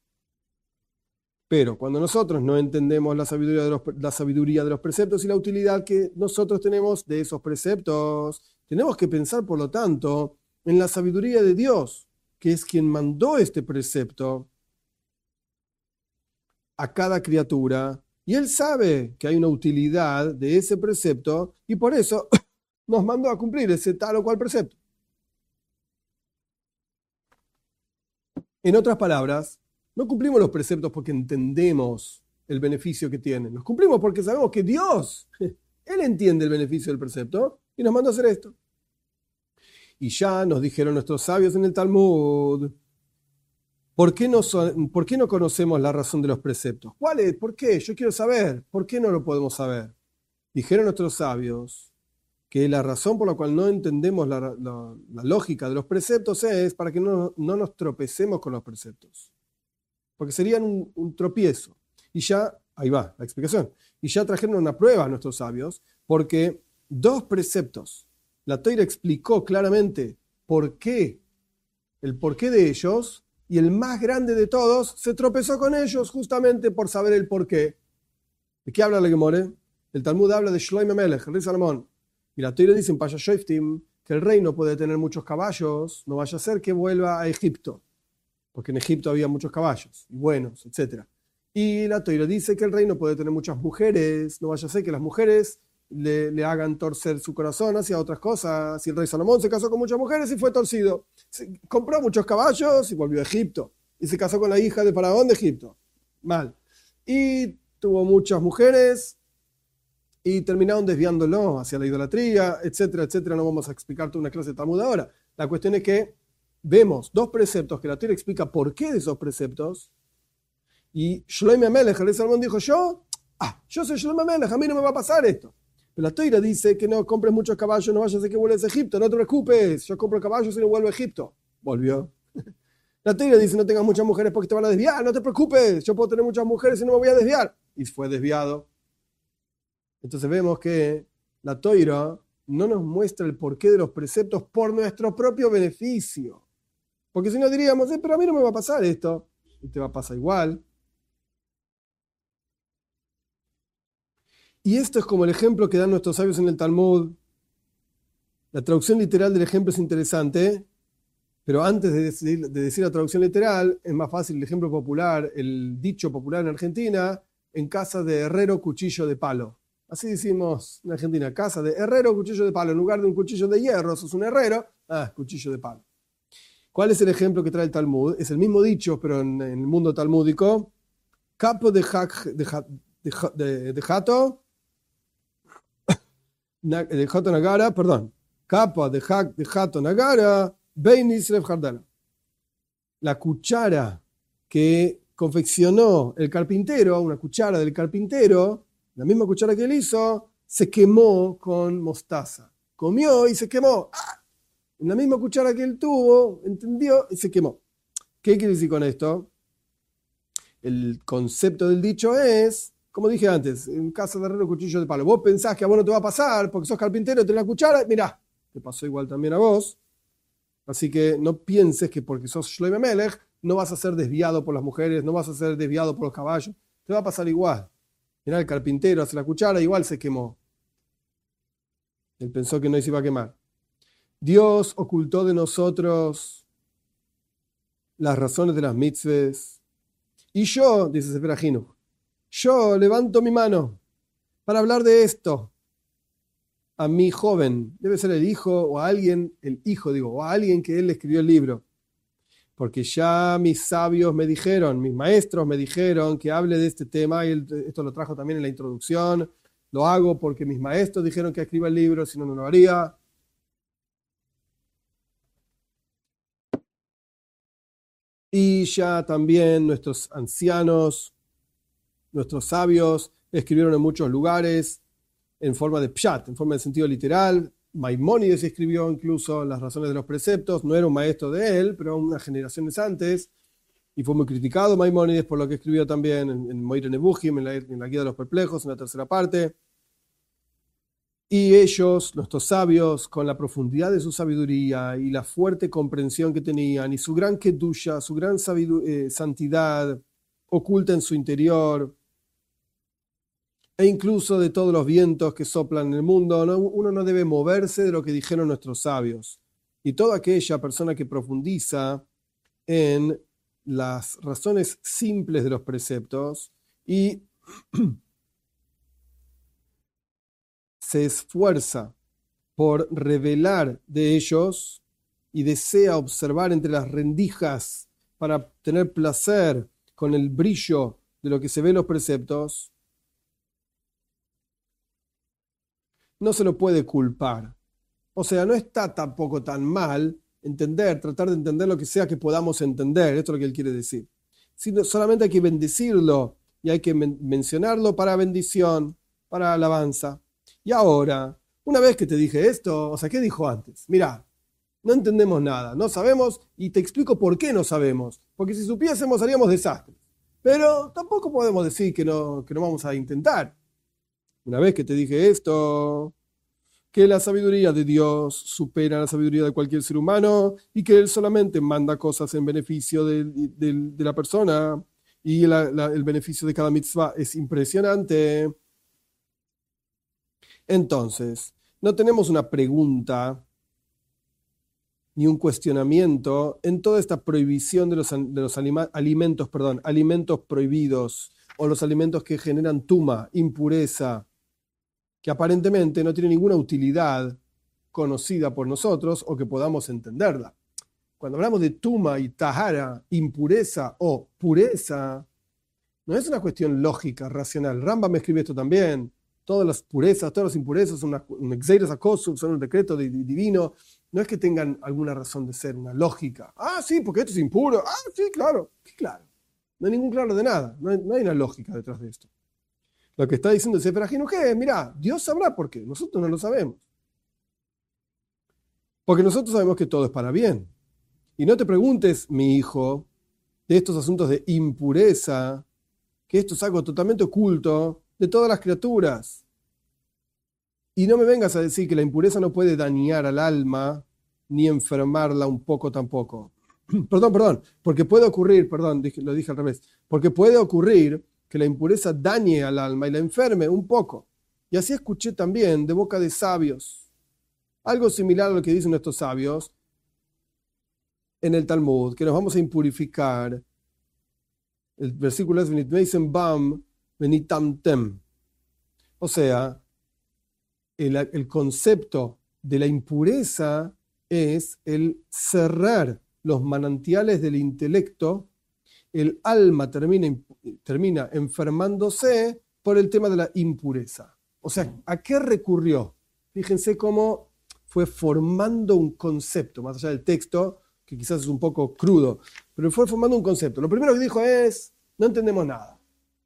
Pero cuando nosotros no entendemos la sabiduría de los preceptos y la utilidad que nosotros tenemos de esos preceptos, tenemos que pensar, por lo tanto, en la sabiduría de Dios, que es quien mandó este precepto a cada criatura, y Él sabe que hay una utilidad de ese precepto, y por eso nos mandó a cumplir ese tal o cual precepto. En otras palabras, no cumplimos los preceptos porque entendemos el beneficio que tienen. Los cumplimos porque sabemos que Dios, Él entiende el beneficio del precepto y nos mandó a hacer esto. Y ya nos dijeron nuestros sabios en el Talmud, ¿por qué no conocemos la razón de los preceptos? ¿Cuál es? ¿Por qué? Yo quiero saber. ¿Por qué no lo podemos saber? Dijeron nuestros sabios que la razón por la cual no entendemos la lógica de los preceptos es para que no nos tropecemos con los preceptos. Porque serían un tropiezo. Y ya, ahí va la explicación, y ya trajeron una prueba a nuestros sabios, porque dos preceptos, la Torá explicó claramente el porqué de ellos, y el más grande de todos se tropezó con ellos justamente por saber el porqué. ¿De qué habla la Gemara? El Talmud habla de Shlomo Amelech, el rey Salomón. Y la Torá dice en Pasha Shoftim que el rey no puede tener muchos caballos, no vaya a ser que vuelva a Egipto, porque en Egipto había muchos caballos, y buenos, etc. Y la Torá dice que el rey no puede tener muchas mujeres, no vaya a ser que las mujeres le hagan torcer su corazón hacia otras cosas. Y el rey Salomón se casó con muchas mujeres y fue torcido. Compró muchos caballos y volvió a Egipto. Y se casó con la hija de Faraón de Egipto. Mal. Y tuvo muchas mujeres y terminaron desviándolo hacia la idolatría, etcétera, etcétera. No vamos a explicar toda una clase de Talmud ahora. La cuestión es que vemos dos preceptos que la Torá explica por qué de esos preceptos. Y Shlomo Amelech, el rey Salomón, dijo, yo soy Shlomo Amelech, a mí no me va a pasar esto. Pero la Torá dice que no compres muchos caballos, no vayas a hacer que vuelvas a Egipto, no te preocupes, yo compro caballos y no vuelvo a Egipto. Volvió. La Torá dice, no tengas muchas mujeres porque te van a desviar, no te preocupes, yo puedo tener muchas mujeres y no me voy a desviar. Y fue desviado. Entonces vemos que la Torá no nos muestra el porqué de los preceptos por nuestro propio beneficio. Porque si no diríamos, pero a mí no me va a pasar esto, y te va a pasar igual. Y esto es como el ejemplo que dan nuestros sabios en el Talmud. La traducción literal del ejemplo es interesante, pero antes de decir la traducción literal, es más fácil el ejemplo popular, el dicho popular en Argentina, en casa de herrero, cuchillo de palo. Así decimos en Argentina, casa de herrero, cuchillo de palo. En lugar de un cuchillo de hierro, sos un herrero, cuchillo de palo. ¿Cuál es el ejemplo que trae el Talmud? Es el mismo dicho, pero en el mundo talmúdico. Capo de jato nagara, perdón. Capa de jato nagara, beinis rev jardana. La cuchara que confeccionó el carpintero, una cuchara del carpintero, la misma cuchara que él hizo, se quemó con mostaza. Comió y se quemó. En la misma cuchara que él tuvo, entendió y se quemó. ¿Qué quiere decir con esto? El concepto del dicho es, como dije antes, en casa de herrero, cuchillo de palo. Vos pensás que a vos no te va a pasar porque sos carpintero, tenés la cuchara, mirá, te pasó igual también a vos. Así que no pienses que porque sos Shlomo Amelech no vas a ser desviado por las mujeres, no vas a ser desviado por los caballos. Te va a pasar igual. Mirá, el carpintero hace la cuchara, igual se quemó. Él pensó que no se iba a quemar. Dios ocultó de nosotros las razones de las mitzvahs. Y yo, dice Sefer HaChinuch, yo levanto mi mano para hablar de esto a mi joven, debe ser el hijo o a alguien, o a alguien que él escribió el libro. Porque ya mis sabios me dijeron, mis maestros me dijeron que hable de este tema, y esto lo trajo también en la introducción. Lo hago porque mis maestros dijeron que escriba el libro, si no, no lo haría. Y ya también nuestros ancianos, nuestros sabios, escribieron en muchos lugares en forma de pshat, en forma de sentido literal. Maimónides escribió incluso las razones de los preceptos, no era un maestro de él, pero unas generaciones antes, y fue muy criticado Maimónides por lo que escribió también en Moire Nebuchim, en la Guía de los Perplejos, en la tercera parte. Y ellos, nuestros sabios, con la profundidad de su sabiduría y la fuerte comprensión que tenían, y su gran kedusha, su gran santidad oculta en su interior, e incluso de todos los vientos que soplan en el mundo, uno no debe moverse de lo que dijeron nuestros sabios. Y toda aquella persona que profundiza en las razones simples de los preceptos y se esfuerza por revelar de ellos y desea observar entre las rendijas para tener placer con el brillo de lo que se ve en los preceptos, no se lo puede culpar. O sea, no está tampoco tan mal tratar de entender lo que sea que podamos entender. Esto es lo que él quiere decir. Solamente hay que bendecirlo y hay que mencionarlo para bendición, para alabanza. Y ahora, una vez que te dije esto, o sea, ¿qué dijo antes? Mirá, no entendemos nada, no sabemos y te explico por qué no sabemos. Porque si supiésemos haríamos desastres. Pero tampoco podemos decir que no vamos a intentar. Una vez que te dije esto, que la sabiduría de Dios supera la sabiduría de cualquier ser humano y que Él solamente manda cosas en beneficio de la persona y el beneficio de cada mitzvah es impresionante. Entonces, no tenemos una pregunta ni un cuestionamiento en toda esta prohibición de los alimentos prohibidos o los alimentos que generan tuma, impureza, que aparentemente no tiene ninguna utilidad conocida por nosotros o que podamos entenderla. Cuando hablamos de tuma y tahara, impureza o pureza, no es una cuestión lógica, racional. Rambam me escribe esto también. Todas las purezas, todas las impurezas son un exeiros akosub, son un decreto divino. No es que tengan alguna razón de ser, una lógica. Ah, sí, porque esto es impuro. Ah, sí, claro. ¿Qué claro? No hay ningún claro de nada. No hay una lógica detrás de esto. Lo que está diciendo el Sefer HaJinuj es, mirá, Dios sabrá por qué, nosotros no lo sabemos. Porque nosotros sabemos que todo es para bien. Y no te preguntes, mi hijo, de estos asuntos de impureza, que esto es algo totalmente oculto de todas las criaturas. Y no me vengas a decir que la impureza no puede dañar al alma ni enfermarla un poco tampoco. Perdón, porque puede ocurrir, lo dije al revés, porque puede ocurrir que la impureza dañe al alma y la enferme un poco. Y así escuché también de boca de sabios, algo similar a lo que dicen nuestros sabios en el Talmud, que nos vamos a impurificar. El versículo es Venitmeisen Bam, Venitamtem. O sea, el concepto de la impureza es el cerrar los manantiales del intelecto. El alma termina enfermándose por el tema de la impureza. O sea, ¿a qué recurrió? Fíjense cómo fue formando un concepto, más allá del texto, que quizás es un poco crudo, pero fue formando un concepto. Lo primero que dijo es, no entendemos nada.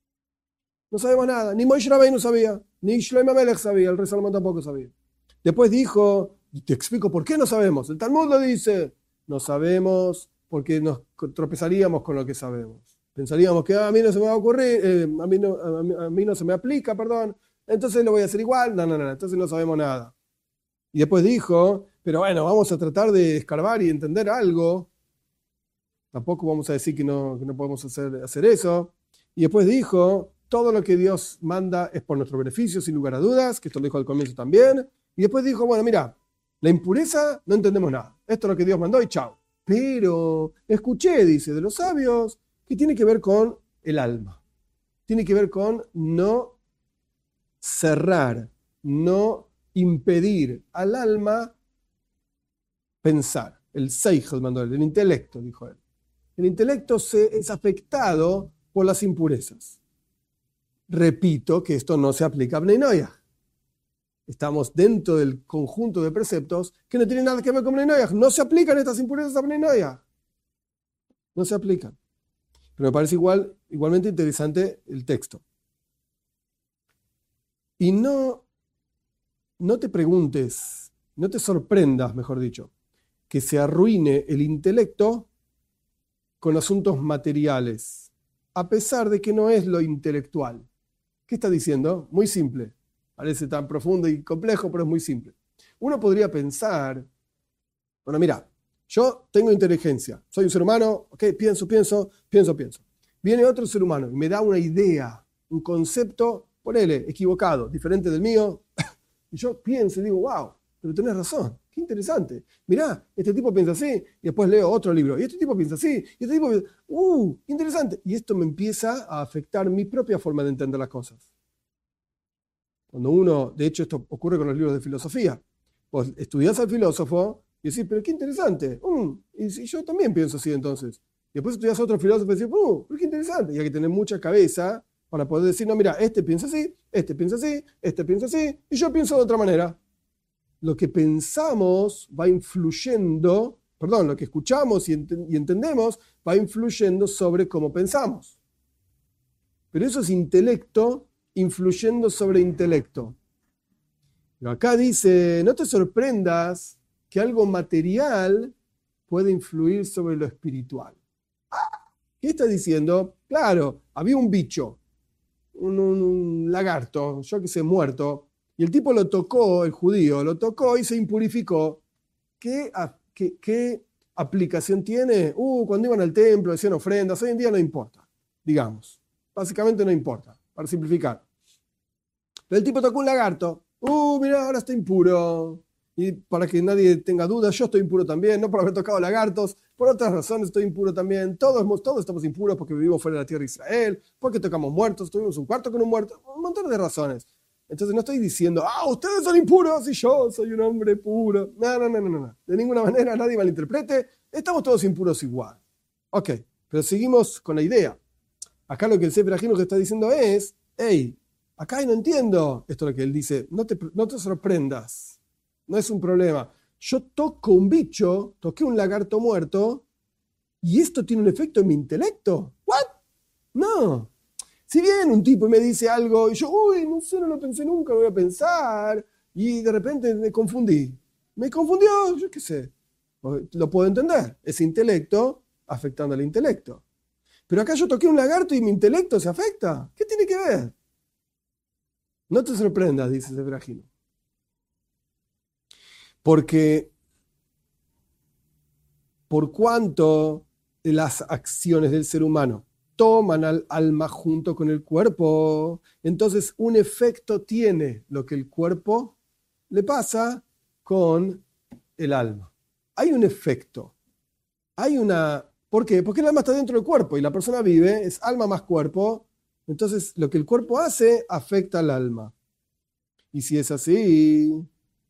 No sabemos nada. Ni Moshe Rabbeinu sabía, ni Shlomo Melech sabía, el rey Salomón tampoco sabía. Después dijo, y te explico por qué no sabemos. El Talmud lo dice, no sabemos porque nos tropezaríamos con lo que sabemos. Pensaríamos que a mí no se me va a ocurrir, a mí no se me aplica, perdón, entonces lo voy a hacer igual. No, entonces no sabemos nada. Y después dijo, pero bueno, vamos a tratar de escarbar y entender algo. Tampoco vamos a decir que no podemos hacer eso. Y después dijo, todo lo que Dios manda es por nuestro beneficio, sin lugar a dudas, que esto lo dijo al comienzo también. Y después dijo, bueno, mira, la impureza no entendemos nada. Esto es lo que Dios mandó y chao. Pero escuché, dice, de los sabios, que tiene que ver con el alma. Tiene que ver con no cerrar, no impedir al alma pensar. El seichel mandó él, el intelecto, dijo él. El intelecto es afectado por las impurezas. Repito que esto no se aplica a Bnei Noach. Estamos dentro del conjunto de preceptos que no tienen nada que ver con Bnei Noach. No se aplican estas impurezas a Bnei Noach. No se aplican. Pero me parece igualmente interesante el texto. Y no te preguntes, no te sorprendas, mejor dicho, que se arruine el intelecto con asuntos materiales, a pesar de que no es lo intelectual. ¿Qué está diciendo? Muy simple. Parece tan profundo y complejo, pero es muy simple. Uno podría pensar, bueno, mira, yo tengo inteligencia, soy un ser humano, ok, pienso. Viene otro ser humano y me da una idea, un concepto, ponele, equivocado, diferente del mío, y yo pienso y digo, wow, pero tenés razón, qué interesante. Mirá, este tipo piensa así, y después leo otro libro, y este tipo piensa así, y este tipo piensa, qué interesante. Y esto me empieza a afectar mi propia forma de entender las cosas. Cuando uno, de hecho esto ocurre con los libros de filosofía, vos estudiás al filósofo y decís, pero qué interesante, y si yo también pienso así entonces. Y después estudiás a otro filósofo y decís, pero qué interesante, y hay que tener mucha cabeza para poder decir, no, mira, este piensa así, este piensa así, este piensa así, y yo pienso de otra manera. Lo que pensamos va influyendo, lo que escuchamos y entendemos va influyendo sobre cómo pensamos. Pero eso es intelecto influyendo sobre intelecto. Pero acá dice, no te sorprendas que algo material puede influir sobre lo espiritual. ¿Qué está diciendo? Claro, había un bicho, un lagarto, yo que sé, muerto, y el tipo lo tocó, el judío, lo tocó y se impurificó. ¿Qué aplicación tiene? Cuando iban al templo, hacían ofrendas, hoy en día no importa, digamos. Básicamente no importa, para simplificar. Pero el tipo tocó un lagarto. Mira, ahora está impuro. Y para que nadie tenga dudas, yo estoy impuro también, no por haber tocado lagartos, por otras razones estoy impuro también. Todos estamos impuros porque vivimos fuera de la tierra de Israel, porque tocamos muertos, tuvimos un cuarto con un muerto, un montón de razones. Entonces no estoy diciendo, ustedes son impuros y yo soy un hombre puro. No. De ninguna manera, nadie malinterprete, estamos todos impuros igual. Ok, pero seguimos con la idea. Acá lo que el Sefer Ajinuj está diciendo es, acá no entiendo esto es lo que él dice, no te sorprendas, no es un problema. Yo toco un bicho, toqué un lagarto muerto, y esto tiene un efecto en mi intelecto. ¿What? No. Si viene un tipo y me dice algo, y yo, no sé, no lo pensé nunca, lo voy a pensar, y de repente me confundí. Me confundió, yo qué sé. Lo puedo entender. Es intelecto afectando al intelecto. Pero acá yo toqué un lagarto y mi intelecto se afecta. ¿Qué tiene que ver? No te sorprendas, dice Sefer Ajinuj. Porque por cuanto las acciones del ser humano toman al alma junto con el cuerpo, entonces un efecto tiene lo que el cuerpo le pasa con el alma. Hay un efecto. ¿Por qué? Porque el alma está dentro del cuerpo y la persona vive, es alma más cuerpo, entonces lo que el cuerpo hace afecta al alma. Y si es así,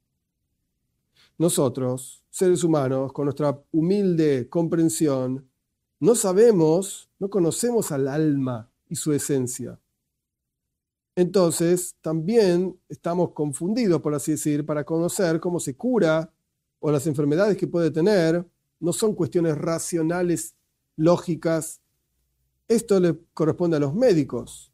nosotros, seres humanos, con nuestra humilde comprensión, no conocemos al alma y su esencia. Entonces, también estamos confundidos, por así decir, para conocer cómo se cura o las enfermedades que puede tener. No son cuestiones racionales, lógicas. Esto le corresponde a los médicos.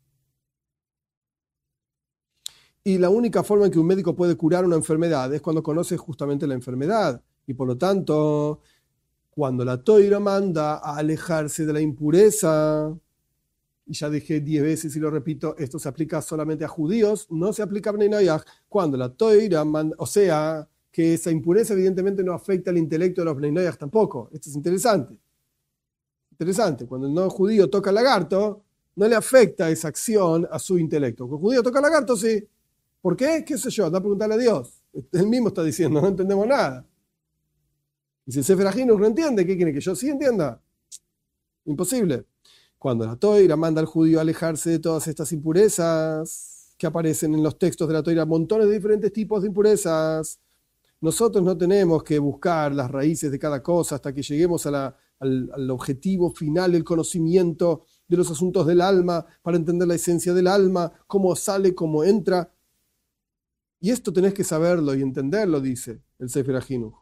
Y la única forma en que un médico puede curar una enfermedad es cuando conoce justamente la enfermedad. Y por lo tanto, cuando la Toira manda a alejarse de la impureza, y ya dije 10 veces y lo repito, esto se aplica solamente a judíos, no se aplica a Bnei Noach. Cuando la Toira manda, o sea, que esa impureza evidentemente no afecta al intelecto de los Bnei Noach tampoco. Esto es interesante. Cuando el no judío toca el lagarto, no le afecta esa acción a su intelecto. Cuando el judío toca el lagarto, sí. ¿Por qué? ¿Qué sé yo? Da a preguntarle a Dios. Él mismo está diciendo, no entendemos nada. Y si el Sefer Ajinuj no entiende, ¿qué quiere que yo sí entienda? Imposible. Cuando la Toira manda al judío a alejarse de todas estas impurezas que aparecen en los textos de la Toira, montones de diferentes tipos de impurezas, nosotros no tenemos que buscar las raíces de cada cosa hasta que lleguemos al objetivo final del conocimiento de los asuntos del alma, para entender la esencia del alma, cómo sale, cómo entra. Y esto tenés que saberlo y entenderlo, dice el Sefer Ajinuj.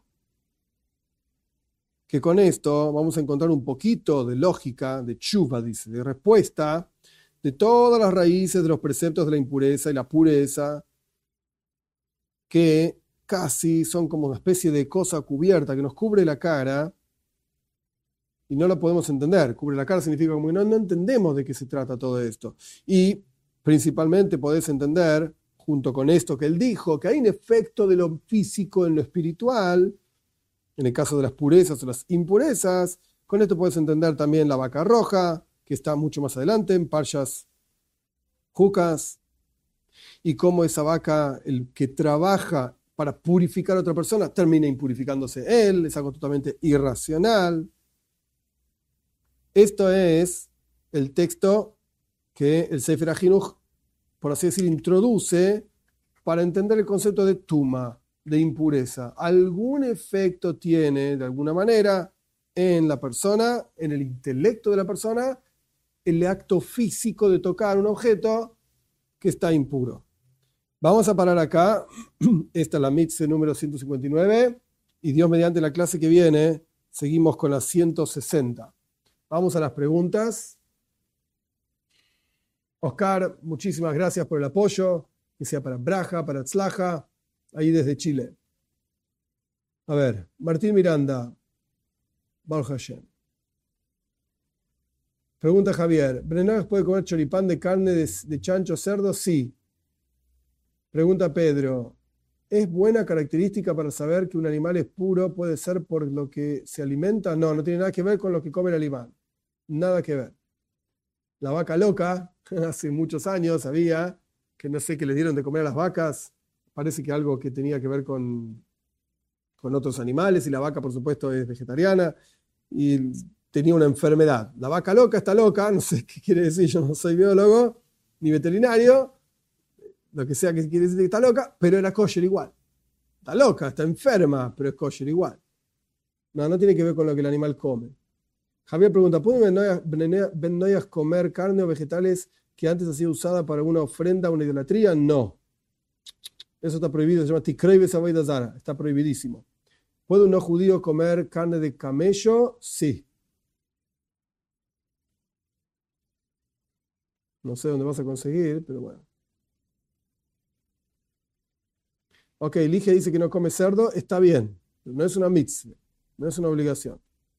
Que con esto vamos a encontrar un poquito de lógica, de tshuva, dice, de respuesta de todas las raíces de los preceptos de la impureza y la pureza, que casi son como una especie de cosa cubierta que nos cubre la cara y no la podemos entender. Cubre la cara significa como que no entendemos de qué se trata todo esto. Y principalmente podés entender junto con esto que él dijo, que hay un efecto de lo físico en lo espiritual, en el caso de las purezas o las impurezas. Con esto puedes entender también la vaca roja, que está mucho más adelante en Parshas Jucas, y cómo esa vaca, el que trabaja para purificar a otra persona, termina impurificándose él, es algo totalmente irracional. Esto es el texto que el Sefer HaChinuch, por así decir, introduce para entender el concepto de tuma, de impureza. Algún efecto tiene, de alguna manera, en la persona, en el intelecto de la persona, el acto físico de tocar un objeto que está impuro. Vamos a parar acá. Esta es la mitzvah número 159 y Dios mediante la clase que viene seguimos con la 160. Vamos a las preguntas. Oscar, muchísimas gracias por el apoyo, que sea para Braja, para Tzlaja, ahí desde Chile. A ver, Martín Miranda, Baruch Hashem. Pregunta Javier, ¿Brenag puede comer choripán de carne de chancho cerdo? Sí. Pregunta Pedro, ¿es buena característica para saber que un animal es puro? ¿Puede ser por lo que se alimenta? No, no tiene nada que ver con lo que come el animal. Nada que ver. La vaca loca, hace muchos años había, que no sé qué le dieron de comer a las vacas, parece que algo que tenía que ver con otros animales, y la vaca por supuesto es vegetariana, y tenía una enfermedad. La vaca loca está loca, no sé qué quiere decir, yo no soy biólogo ni veterinario, lo que sea que quiere decir que está loca, pero era kosher igual. Está loca, está enferma, pero es kosher igual. No, no tiene que ver con lo que el animal come. Javier pregunta, ¿pueden Ben Noyas comer carne o vegetales que antes ha sido usada para una ofrenda o una idolatría? No. Eso está prohibido, se llama Tikrei Besaboida Zara, está prohibidísimo. ¿Puede un no judío comer carne de camello? Sí. No sé dónde vas a conseguir, pero bueno. Ok, Ligia dice que no come cerdo, está bien, pero no es una mitzvah, no es una obligación.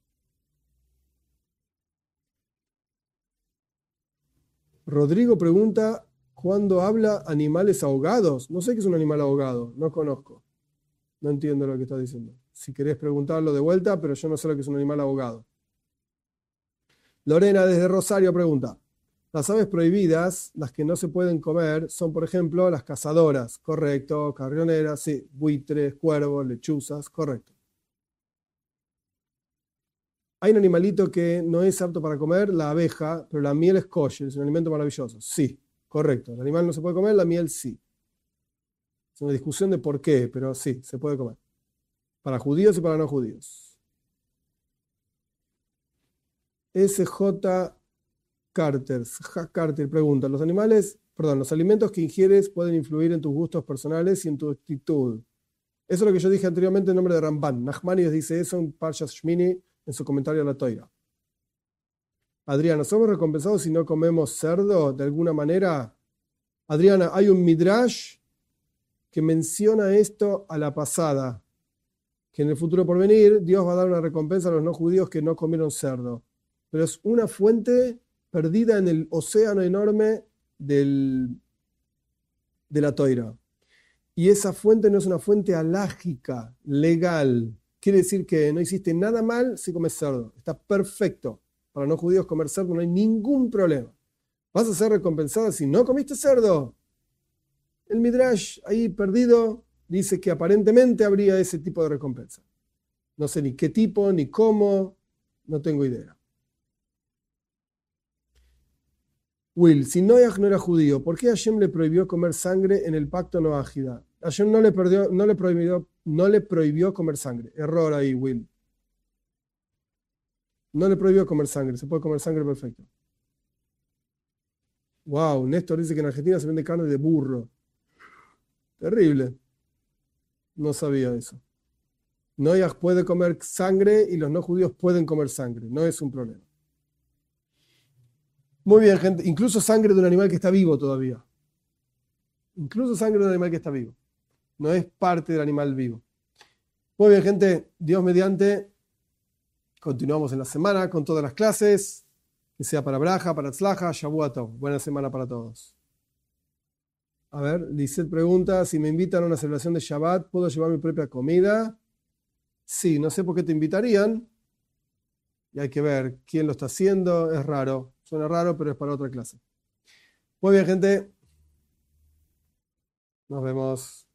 Rodrigo pregunta, ¿cuándo habla animales ahogados? No sé qué es un animal ahogado, no conozco. No entiendo lo que está diciendo. Si querés preguntarlo de vuelta, pero yo no sé lo que es un animal ahogado. Lorena desde Rosario pregunta, las aves prohibidas, las que no se pueden comer, son por ejemplo las cazadoras, correcto, carrioneras, sí, buitres, cuervos, lechuzas, correcto. Hay un animalito que no es apto para comer, la abeja, pero la miel es kosher, es un alimento maravilloso. Sí, correcto. El animal no se puede comer, la miel sí. Es una discusión de por qué, pero sí, se puede comer. Para judíos y para no judíos. SJ Carter pregunta, los alimentos que ingieres pueden influir en tus gustos personales y en tu actitud. Eso es lo que yo dije anteriormente en nombre de Ramban. Nachmanides dice eso en Parshas Shmini, en su comentario a la Toira. Adriana, ¿somos recompensados si no comemos cerdo de alguna manera? Adriana, hay un midrash que menciona esto a la pasada, que en el futuro por venir Dios va a dar una recompensa a los no judíos que no comieron cerdo. Pero es una fuente perdida en el océano enorme de la Toira. Y esa fuente no es una fuente halágica, legal. Quiere decir que no hiciste nada mal si comes cerdo. Está perfecto. Para no judíos comer cerdo no hay ningún problema. ¿Vas a ser recompensada si no comiste cerdo? El Midrash ahí perdido dice que aparentemente habría ese tipo de recompensa. No sé ni qué tipo, ni cómo, no tengo idea. Will, si Noach no era judío, ¿por qué Hashem le prohibió comer sangre en el pacto noágida? Hashem no le prohibió comer sangre. Error ahí, Will. No le prohibió comer sangre, se puede comer sangre perfecto. Wow, Néstor dice que en Argentina se vende carne de burro. Terrible. No sabía eso. Noach puede comer sangre y los no judíos pueden comer sangre. No es un problema. Muy bien, gente. Incluso sangre de un animal que está vivo todavía. Incluso sangre de un animal que está vivo. No es parte del animal vivo. Muy bien, gente. Dios mediante. Continuamos en la semana con todas las clases. Que sea para Braja, para Tzlaja, Shavua Tov. Buena semana para todos. A ver, Lisette pregunta, si me invitan a una celebración de Shabbat, ¿puedo llevar mi propia comida? Sí, no sé por qué te invitarían. Y hay que ver quién lo está haciendo. Es raro. Suena raro, pero es para otra clase. Muy bien, gente. Nos vemos.